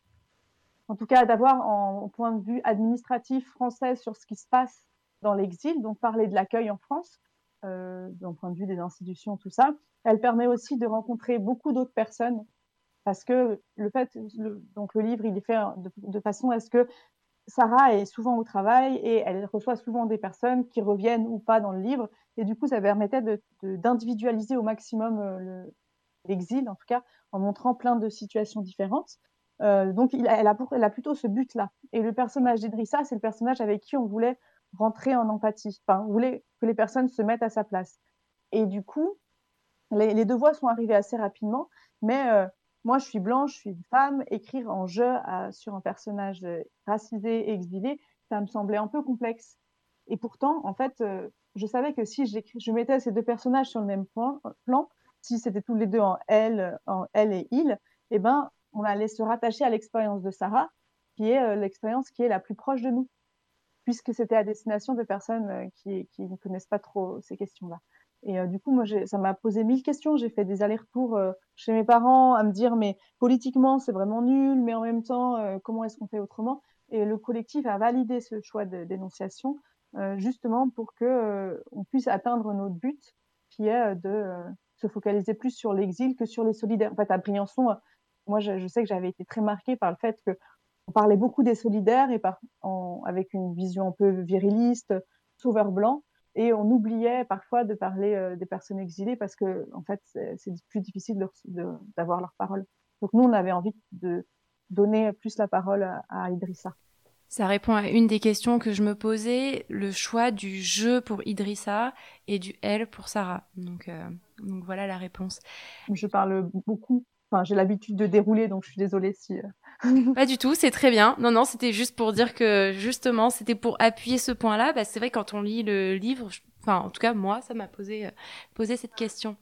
C: en tout cas, d'avoir en, en point de vue administratif français sur ce qui se passe dans l'exil, donc parler de l'accueil en France, euh, d'un point de vue des institutions, tout ça. Elle permet aussi de rencontrer beaucoup d'autres personnes parce que le fait, le, donc le livre, il est fait de, de façon à ce que Sarah est souvent au travail et elle reçoit souvent des personnes qui reviennent ou pas dans le livre. Et du coup, ça permettait de, de, d'individualiser au maximum euh, le, l'exil, en tout cas, en montrant plein de situations différentes. Euh, donc, il a, elle, a, elle a plutôt ce but-là. Et le personnage d'Idrissa, c'est le personnage avec qui on voulait rentrer en empathie. Enfin, on voulait que les personnes se mettent à sa place. Et du coup, les, les deux voix sont arrivées assez rapidement, mais euh, moi, je suis blanche, je suis une femme. Écrire en je à, sur un personnage racisé et exilé, ça me semblait un peu complexe. Et pourtant, en fait, euh, je savais que si je mettais ces deux personnages sur le même point, plan, si c'était tous les deux en elle, en elle et il, eh ben, on allait se rattacher à l'expérience de Sarah, qui est euh, l'expérience qui est la plus proche de nous, puisque c'était à destination de personnes euh, qui, qui ne connaissent pas trop ces questions-là. Et euh, du coup, moi, j'ai, ça m'a posé mille questions. J'ai fait des allers-retours euh, chez mes parents à me dire, mais politiquement, c'est vraiment nul, mais en même temps, euh, comment est-ce qu'on fait autrement? Et le collectif a validé ce choix de dénonciation, euh, justement pour que euh, on puisse atteindre notre but, qui est de euh, se focaliser plus sur l'exil que sur les solidaires. En fait, à Briançon, euh, moi, je, je sais que j'avais été très marquée par le fait que on parlait beaucoup des solidaires et par, en, avec une vision un peu viriliste, sauveur blanc. Et on oubliait parfois de parler euh, des personnes exilées parce que, en fait, c'est, c'est plus difficile de, de, d'avoir leur parole. Donc nous, on avait envie de donner plus la parole à, à Idrissa.
A: Ça répond à une des questions que je me posais, le choix du je pour Idrissa et du elle pour Sarah. Donc, euh, donc voilà la réponse.
C: Je parle beaucoup. Enfin, j'ai l'habitude de dérouler, donc je suis désolée si... Euh...
A: Pas du tout, c'est très bien. Non, non, c'était juste pour dire que, justement, c'était pour appuyer ce point-là. Bah, c'est vrai, quand on lit le livre, je... enfin, en tout cas, moi, ça m'a posé, euh, posé cette question.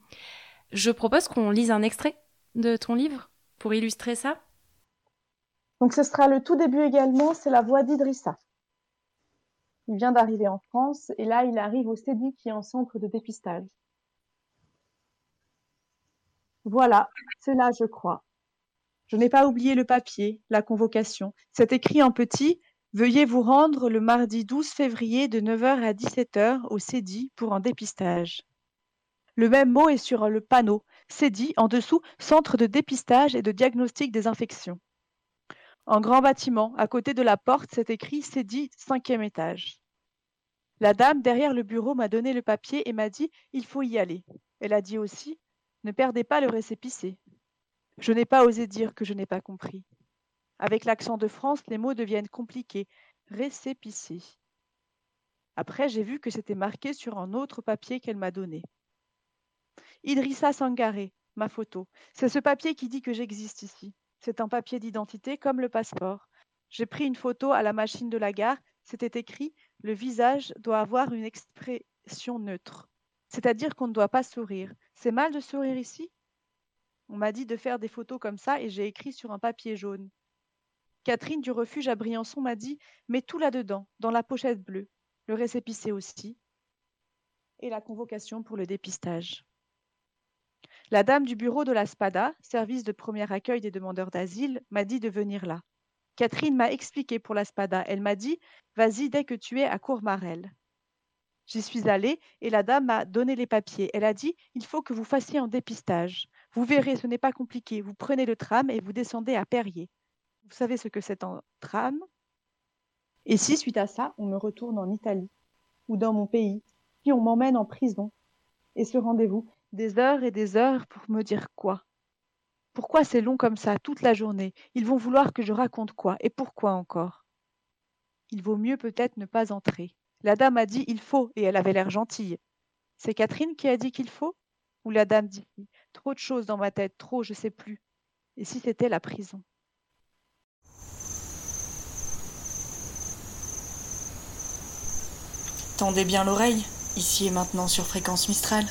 A: Je propose qu'on lise un extrait de ton livre pour illustrer ça.
C: Donc, ce sera le tout début également, c'est la voix d'Idrissa. Il vient d'arriver en France et là, il arrive au C E D I, qui est un centre de dépistage. Voilà, c'est là, je crois. Je n'ai pas oublié le papier, la convocation. C'est écrit en petit « Veuillez vous rendre le mardi douze février de neuf heures à dix-sept heures au C E D I pour un dépistage ». Le même mot est sur le panneau « C E D I » en dessous « Centre de dépistage et de diagnostic des infections ». En grand bâtiment, à côté de la porte, c'est écrit « C E D I, cinquième étage ». La dame derrière le bureau m'a donné le papier et m'a dit « Il faut y aller ». Elle a dit aussi « Ne perdez pas le récépissé ». Je n'ai pas osé dire que je n'ai pas compris. Avec l'accent de France, les mots deviennent compliqués. Récépissé. Après, j'ai vu que c'était marqué sur un autre papier qu'elle m'a donné. Idrissa Sangaré, ma photo. C'est ce papier qui dit que j'existe ici. C'est un papier d'identité comme le passeport. J'ai pris une photo à la machine de la gare. C'était écrit « Le visage doit avoir une expression neutre ». C'est-à-dire qu'on ne doit pas sourire. C'est mal de sourire ici ? On m'a dit de faire des photos comme ça et j'ai écrit sur un papier jaune. Catherine du refuge à Briançon m'a dit « Mets tout là-dedans, dans la pochette bleue, le récépissé aussi, et la convocation pour le dépistage. » La dame du bureau de la SPADA, service de premier accueil des demandeurs d'asile, m'a dit de venir là. Catherine m'a expliqué pour la SPADA. Elle m'a dit « Vas-y dès que tu es à Courmarel. » J'y suis allée et la dame m'a donné les papiers. Elle a dit « Il faut que vous fassiez un dépistage. Vous verrez, ce n'est pas compliqué. Vous prenez le tram et vous descendez à Perrier. Vous savez ce que c'est un tram ? Et si, suite à ça, on me retourne en Italie ou dans mon pays, puis on m'emmène en prison. Et ce rendez-vous, des heures et des heures pour me dire quoi ? Pourquoi c'est long comme ça, toute la journée ? Ils vont vouloir que je raconte quoi ? Et pourquoi encore ? Il vaut mieux peut-être ne pas entrer. La dame a dit il faut et elle avait l'air gentille. C'est Catherine qui a dit qu'il faut? Ou la dame dit trop de choses dans ma tête, trop, je sais plus. Et si c'était la prison?
E: Tendez bien l'oreille, ici et maintenant sur Fréquence Mistral.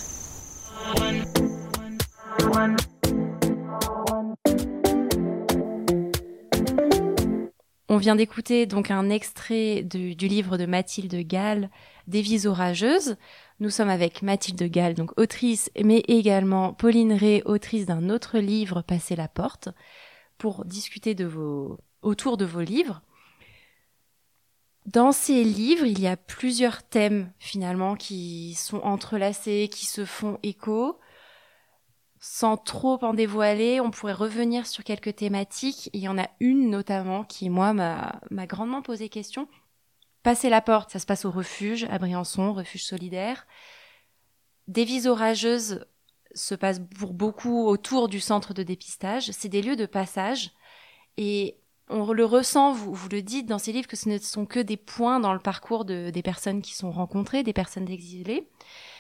A: On vient d'écouter donc un extrait de- du livre de Mathilde Gall, Des vies orageuses. Nous sommes avec Mathilde Gall, donc autrice, mais également Pauline Rey, autrice d'un autre livre, Passer la porte, pour discuter de vos, autour de vos livres. Dans ces livres, il y a plusieurs thèmes finalement qui sont entrelacés, qui se font écho. Sans trop en dévoiler, on pourrait revenir sur quelques thématiques. Il y en a une notamment qui, moi, m'a, m'a grandement posé question. Passer la porte, ça se passe au refuge, à Briançon, refuge solidaire. Des vies orageuses se passent pour beaucoup autour du centre de dépistage. C'est des lieux de passage. Et on le ressent, vous, vous le dites dans ces livres, que ce ne sont que des points dans le parcours de, des personnes qui sont rencontrées, des personnes exilées.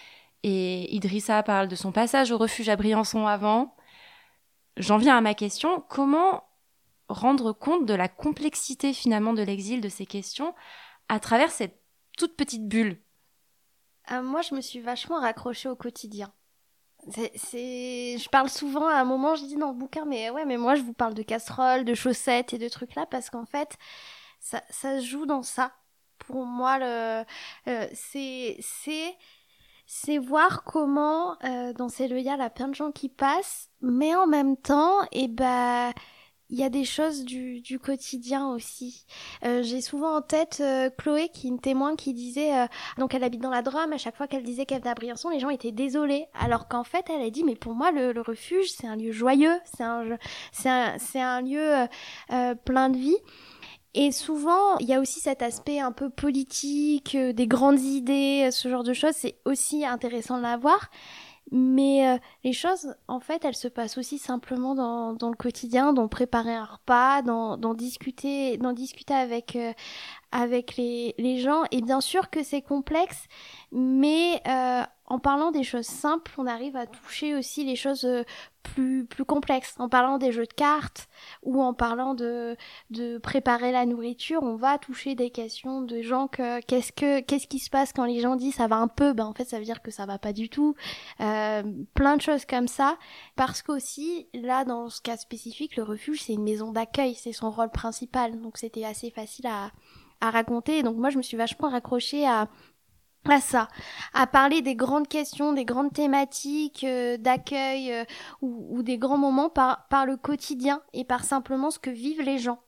A: Et Idrissa parle de son passage au refuge à Briançon avant. J'en viens à ma question. Comment rendre compte de la complexité finalement de l'exil, de ces questions, à travers cette toute petite bulle?
B: Euh, moi, je me suis vachement raccrochée au quotidien. C'est, c'est... Je parle souvent, à un moment, je dis dans le bouquin, mais ouais, mais moi, je vous parle de casseroles, de chaussettes et de trucs là, parce qu'en fait, ça, ça se joue dans ça. Pour moi, le, euh, c'est, c'est, c'est voir comment, euh, dans ces lieux, il y a plein de gens qui passent, mais en même temps, et ben, il y a des choses du, du quotidien aussi. Euh, j'ai souvent en tête euh, Chloé, qui est une témoin, qui disait, euh, donc elle habite dans la Drôme, à chaque fois qu'elle disait qu'elle venait à Briançon, les gens étaient désolés. Alors qu'en fait, elle a dit, mais pour moi, le, le refuge, c'est un lieu joyeux, c'est un, c'est un, c'est un lieu euh, euh, plein de vie. Et souvent, il y a aussi cet aspect un peu politique, euh, des grandes idées, ce genre de choses, c'est aussi intéressant de l'avoir. Mais euh, les choses, en fait, elles se passent aussi simplement dans, dans le quotidien, dans préparer un repas, dans, dans discuter, dans discuter avec euh, avec les les gens. Et bien sûr que c'est complexe, mais euh, en parlant des choses simples, on arrive à toucher aussi les choses euh, plus plus complexes. En parlant des jeux de cartes ou en parlant de de préparer la nourriture, on va toucher des questions de gens que qu'est-ce que qu'est-ce qui se passe quand les gens disent ça va un peu, ben en fait ça veut dire que ça va pas du tout. Euh, plein de choses comme ça, parce qu'aussi là dans ce cas spécifique, le refuge c'est une maison d'accueil, c'est son rôle principal, donc c'était assez facile à à raconter. Et donc moi je me suis vachement raccrochée à à ça, à parler des grandes questions, des grandes thématiques euh, d'accueil euh, ou, ou des grands moments par, par le quotidien et par simplement ce que vivent les gens.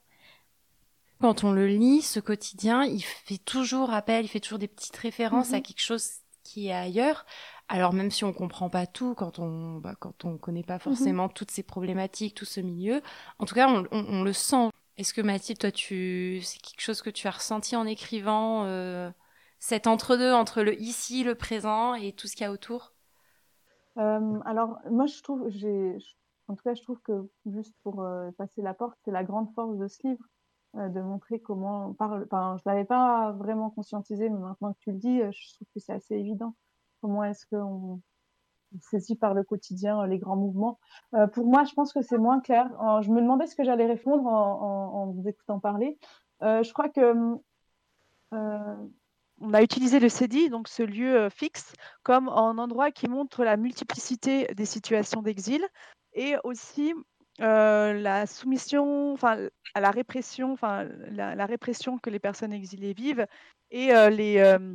A: Quand on le lit, ce quotidien, il fait toujours appel, il fait toujours des petites références
B: Mhm.
A: à quelque chose qui est ailleurs. Alors même si on comprend pas tout, quand on bah, quand on connaît pas forcément toutes ces problématiques, tout ce milieu, en tout cas on, on, on le sent. Est-ce que Mathilde, toi, tu c'est quelque chose que tu as ressenti en écrivant euh, cet entre-deux entre le ici, le présent et tout ce qu'il y a autour?
C: Euh, alors, moi, je trouve, j'ai, je- en tout cas, je trouve que juste pour euh, passer la porte, c'est la grande force de ce livre, euh, de montrer comment on parle. Enfin, je l'avais pas vraiment conscientisé, mais maintenant que tu le dis, euh, je trouve que c'est assez évident. Comment est-ce qu'on on saisit par le quotidien euh, les grands mouvements. Euh, pour moi, je pense que c'est moins clair. Euh, je me demandais ce que j'allais répondre en, en, en vous écoutant parler. Euh, je crois que euh, on a utilisé le C D I, donc ce lieu euh, fixe, comme un endroit qui montre la multiplicité des situations d'exil et aussi euh, la soumission, enfin à la répression, enfin la, la répression que les personnes exilées vivent et euh, les euh,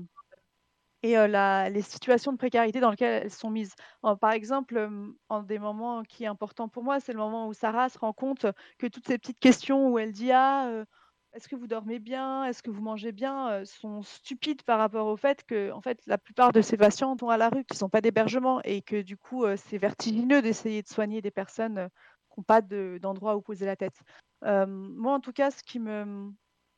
C: et euh, la, les situations de précarité dans lesquelles elles sont mises. Euh, par exemple, euh, un des moments qui est important pour moi, c'est le moment où Sarah se rend compte que toutes ces petites questions où elle dit ah euh, est-ce que vous dormez bien, est-ce que vous mangez bien, euh, sont stupides par rapport au fait que en fait la plupart de ces patients sont à la rue, qui sont pas d'hébergement et que du coup euh, c'est vertigineux d'essayer de soigner des personnes euh, qui n'ont pas de- d'endroit où poser la tête. Euh, moi en tout cas, ce qui me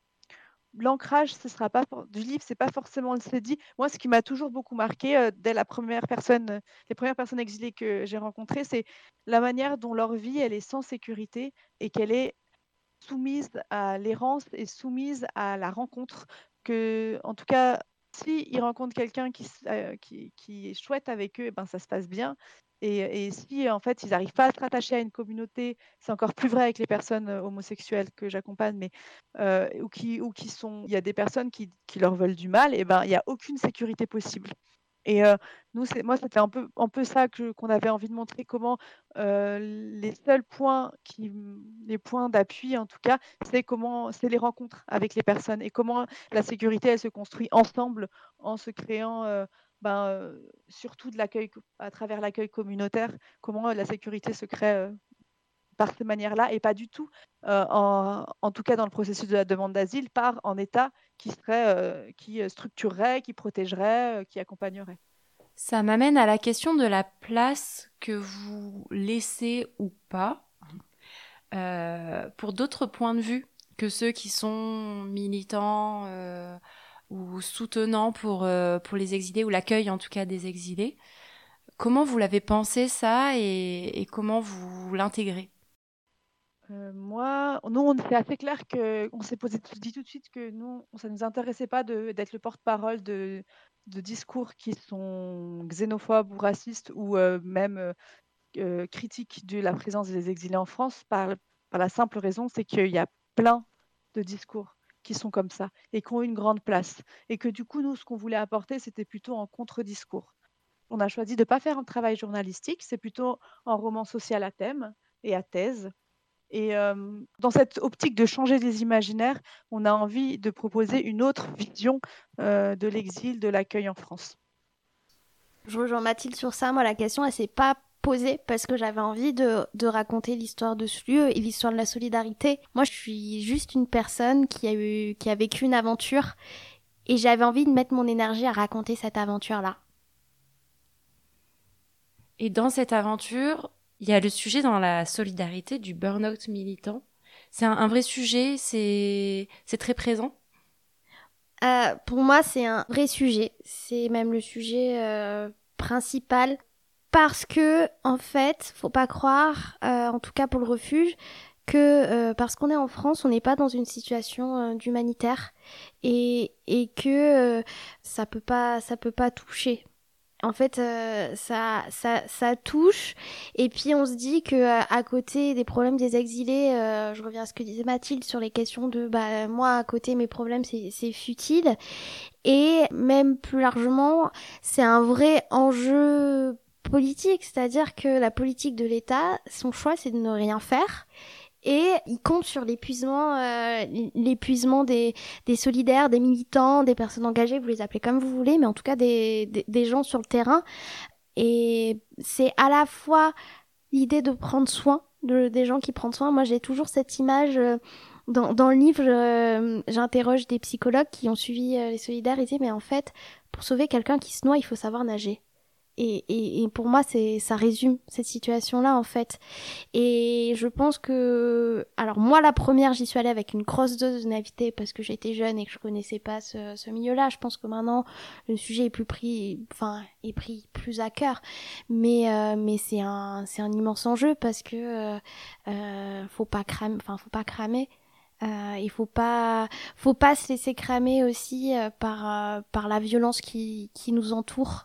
C: l'ancrage, ce sera pas for- du livre, c'est pas forcément le C D I. Moi, ce qui m'a toujours beaucoup marqué euh, dès la première personne, euh, les premières personnes exilées que j'ai rencontrées, c'est la manière dont leur vie, elle est sans sécurité et qu'elle est soumises à l'errance et soumises à la rencontre. Que, en tout cas, si ils rencontrent quelqu'un qui, s- euh, qui, qui est chouette avec eux, eh ben, ça se passe bien. Et, et si en fait ils n'arrivent pas à se rattacher à une communauté, c'est encore plus vrai avec les personnes euh, homosexuelles que j'accompagne, mais euh, ou qui ou qui sont, il y a des personnes qui, qui leur veulent du mal, et ben il n'y a aucune sécurité possible. Et heu, nous, c'est moi, c'était un peu un peu ça que qu'on avait envie de montrer, comment, heu, les seuls points qui, mmh, les points d'appui en tout cas, c'est comment c'est les rencontres avec les personnes et comment la sécurité, elle se construit ensemble en se créant, heu, ben, heu, surtout de l'accueil co à travers l'accueil communautaire. Comment la sécurité se crée, heu, par ces manières-là et pas du tout, heu, en en tout cas dans le processus de la demande d'asile, par un État qui serait, heu, qui, heu, structurerait, qui protégerait, heu, qui accompagnerait.
A: Ça m'amène à la question de la place que vous laissez ou pas euh, pour d'autres points de vue que ceux qui sont militants euh, ou soutenants pour, euh, pour les exilés ou l'accueil en tout cas des exilés. Comment vous l'avez pensé ça et, et comment vous l'intégrez?
C: Heu, moi, nous, on c'est assez clair qu'on s'est posé dit tout de suite que nous, ça ne nous intéressait pas de d'être le porte-parole de de discours qui sont xénophobes ou racistes ou, heu, même, heu heu, critiques de la présence des exilés en France par par la simple raison, c'est qu'il y a plein de discours qui sont comme ça et qui ont une grande place et que du coup, nous, ce qu'on voulait apporter, c'était plutôt un contre-discours. On a choisi de ne pas faire un travail journalistique, c'est plutôt un roman social à thème et à thèse. Et hem, dans cette optique de changer les imaginaires, on a envie de proposer une autre vision, heu, de l'exil, de l'accueil en France.
B: Je rejoins Mathilde sur ça. Moi, la question, elle s'est pas posée parce que j'avais envie de, de raconter l'histoire de ce lieu et l'histoire de la solidarité. Moi, je suis juste une personne qui a eu, qui a vécu une aventure et j'avais envie de mettre mon énergie à raconter cette aventure-là.
A: Et dans cette aventure, il y a le sujet dans la solidarité du burn-out militant. C'est un, un vrai sujet, c'est c'est très présent.
B: Euh, pour moi, c'est un vrai sujet. C'est même le sujet euh, principal parce que, en fait, faut pas croire, euh, en tout cas pour le refuge, que euh, parce qu'on est en France, on n'est pas dans une situation euh, d'humanitaire et et que euh, ça peut pas ça peut pas toucher. En fait, euh, ça, ça, ça touche. Et puis, on se dit que euh, à côté des problèmes des exilés, euh, je reviens à ce que disait Mathilde sur les questions de, bah, moi, à côté, mes problèmes, c'est, c'est futile. Et même plus largement, c'est un vrai enjeu politique. C'est-à-dire que la politique de l'État, son choix, c'est de ne rien faire. Et il compte sur l'épuisement, euh, l'épuisement des, des solidaires, des militants, des personnes engagées, vous les appelez comme vous voulez, mais en tout cas des, des, des gens sur le terrain. Et c'est à la fois l'idée de prendre soin de, des gens qui prennent soin. Moi, j'ai toujours cette image. Euh, dans, dans le livre, je, j'interroge des psychologues qui ont suivi euh, les solidaires. Ils disent, mais en fait, pour sauver quelqu'un qui se noie, il faut savoir nager. Et, et, et pour moi, c'est, ça résume cette situation-là, en fait. Et je pense que, alors moi la première, j'y suis allée avec une grosse dose de naïveté parce que j'étais jeune et que je connaissais pas ce, ce milieu-là. Je pense que maintenant le sujet est plus pris, enfin est pris plus à cœur. Mais euh, mais c'est un c'est un immense enjeu parce que euh, euh, faut pas cramer, enfin faut pas cramer. Euh, il faut pas faut pas se laisser cramer aussi euh, par euh, par la violence qui qui nous entoure.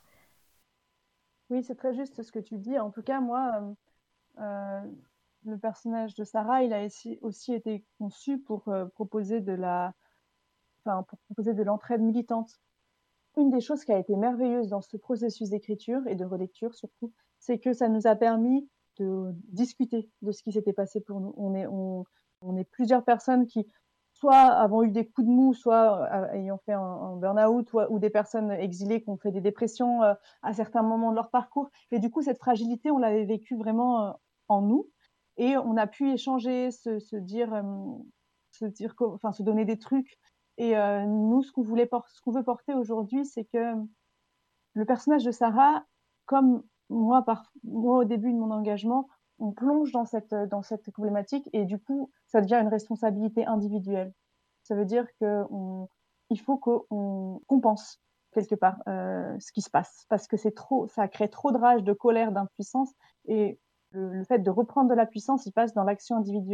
C: Oui, c'est très juste ce que tu dis. En tout cas, moi, hem, heu, le personnage de Sarah, il a essi aussi été conçu pour, heu, proposer de la enfin, pour proposer de l'entraide militante. Une des choses qui a été merveilleuse dans ce processus d'écriture et de relecture surtout, c'est que ça nous a permis de discuter de ce qui s'était passé pour nous. On est on on est plusieurs personnes qui, soit avons eu des coups de mou, soit, heu, ayant fait un un burn-out ou ou des personnes exilées qui ont fait des dépressions, heu, à certains moments de leur parcours et du coup, cette fragilité, on l'avait vécue vraiment, heu, en nous et on a pu échanger, se se dire, hem, se dire co enfin, se donner des trucs et heu, nous, ce qu'on voulait por ce qu'on veut porter aujourd'hui, c'est que le personnage de Sarah, comme moi par moi au début de mon engagement, on plonge dans cette, dans cette problématique et du coup, ça devient une responsabilité individuelle. Ça veut dire qu'on il faut qu'on compense quelque part, heu, ce qui se passe parce que c'est trop ça crée trop de rage, de colère, d'impuissance et le le fait de reprendre de la puissance, il passe dans l'action individuelle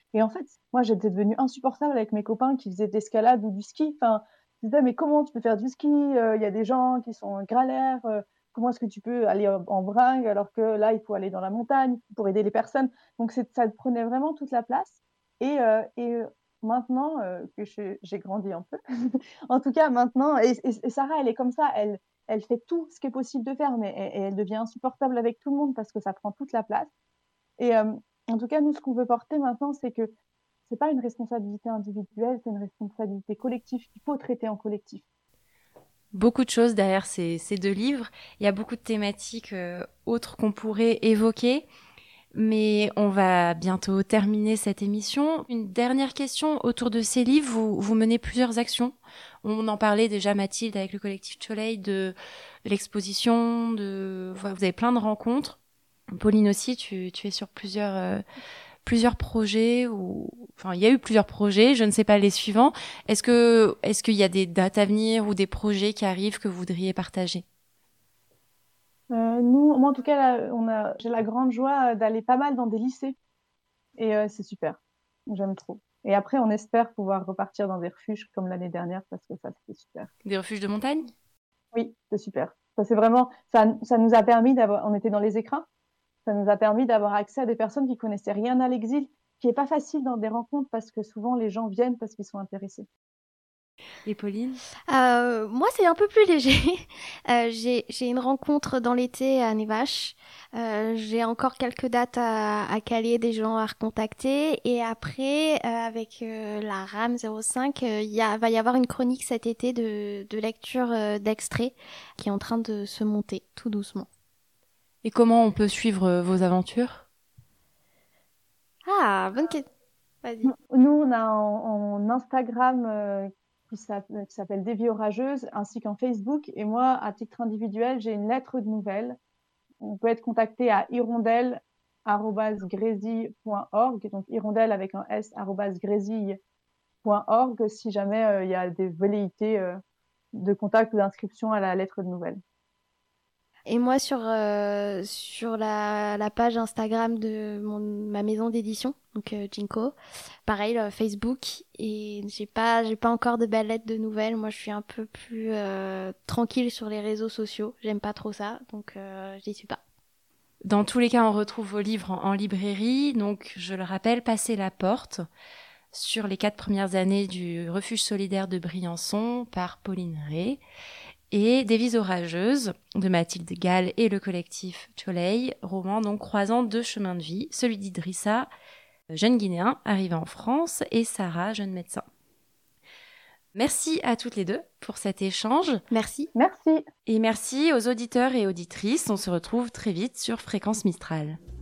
C: Et en fait, moi, j'étais devenue insupportable avec mes copains qui faisaient de l'escalade ou du ski. Enfin, je disais, mais comment tu peux faire du ski? Il euh, y a des gens qui sont galères. Euh, comment est-ce que tu peux aller en, en bringue alors que là, il faut aller dans la montagne pour aider les personnes? Donc, c'est, ça prenait vraiment toute la place. Et, euh, et maintenant euh, que je, j'ai grandi un peu, en tout cas maintenant, et, et, et Sarah, elle est comme ça, elle, elle fait tout ce qui est possible de faire, mais et, et elle devient insupportable avec tout le monde parce que ça prend toute la place. Et euh, en tout cas, nous, ce qu'on veut porter maintenant, c'est que c'est pas une responsabilité individuelle, c'est une responsabilité collective qu'il faut traiter en collectif.
A: Beaucoup de choses derrière ces, ces deux livres. Il y a beaucoup de thématiques euh, autres qu'on pourrait évoquer, mais on va bientôt terminer cette émission. Une dernière question autour de ces livres. Vous, vous menez plusieurs actions. On en parlait déjà, Mathilde, avec le collectif Choleil, de, de l'exposition, de, vous avez plein de rencontres. Pauline aussi, tu, tu es sur plusieurs, euh, plusieurs projets, ou, enfin, il y a eu plusieurs projets, je ne sais pas les suivants. Est-ce que, est-ce qu'il y a des dates à venir ou des projets qui arrivent que vous voudriez partager?
C: Euh, nous, moi en tout cas, là, on a, j'ai la grande joie d'aller pas mal dans des lycées. Et euh, c'est super. J'aime trop. Et après, on espère pouvoir repartir dans des refuges comme l'année dernière parce que ça, c'était super.
A: Des refuges de montagne?
C: Oui, c'est super. Ça, c'est vraiment, ça, ça nous a permis d'avoir, on était dans les écrins. Ça nous a permis d'avoir accès à des personnes qui connaissaient rien à l'exil, qui est pas facile dans des rencontres parce que souvent les gens viennent parce qu'ils sont intéressés.
A: Et Pauline?
B: euh, Moi, c'est un peu plus léger. Euh, j'ai, j'ai une rencontre dans l'été à Nevache. Euh, j'ai encore quelques dates à, à caler, des gens à recontacter. Et après, euh, avec euh, la RAM zéro cinq, il euh, y a, va y avoir une chronique cet été de, de lecture euh, d'extraits qui est en train de se monter tout doucement.
A: Et comment on peut suivre vos aventures?
B: Ah, bonne question. Vas-y.
C: Nous, on a en, en Instagram euh, qui s'appelle, qui s'appelle Des Vies Orageuses, ainsi qu'en Facebook. Et moi, à titre individuel, j'ai une lettre de nouvelles. On peut être contacté à hirondelle arobase grésille point org, donc hirondelle avec un S, arobase grésille point org, si jamais il euh, y a des velléités euh, de contact ou d'inscription à la lettre de nouvelles.
B: Et moi, sur, euh, sur la, la page Instagram de mon, ma maison d'édition, donc euh, Jinko, pareil, euh, Facebook, et j'ai pas, j'ai pas encore de belles lettres de nouvelles. Moi, je suis un peu plus euh, tranquille sur les réseaux sociaux. J'aime pas trop ça, donc euh, j'y suis pas.
A: Dans tous les cas, on retrouve vos livres en, en librairie. Donc, je le rappelle, Passer la porte sur les quatre premières années du refuge solidaire de Briançon par Pauline Rey. Et Des Vies orageuses de Mathilde Gall et le collectif Choleil, roman donc croisant deux chemins de vie, celui d'Idrissa, jeune Guinéen arrivé en France, et Sarah, jeune médecin. Merci à toutes les deux pour cet échange.
B: Merci.
C: Merci.
A: Et merci aux auditeurs et auditrices. On se retrouve très vite sur Fréquence Mistral.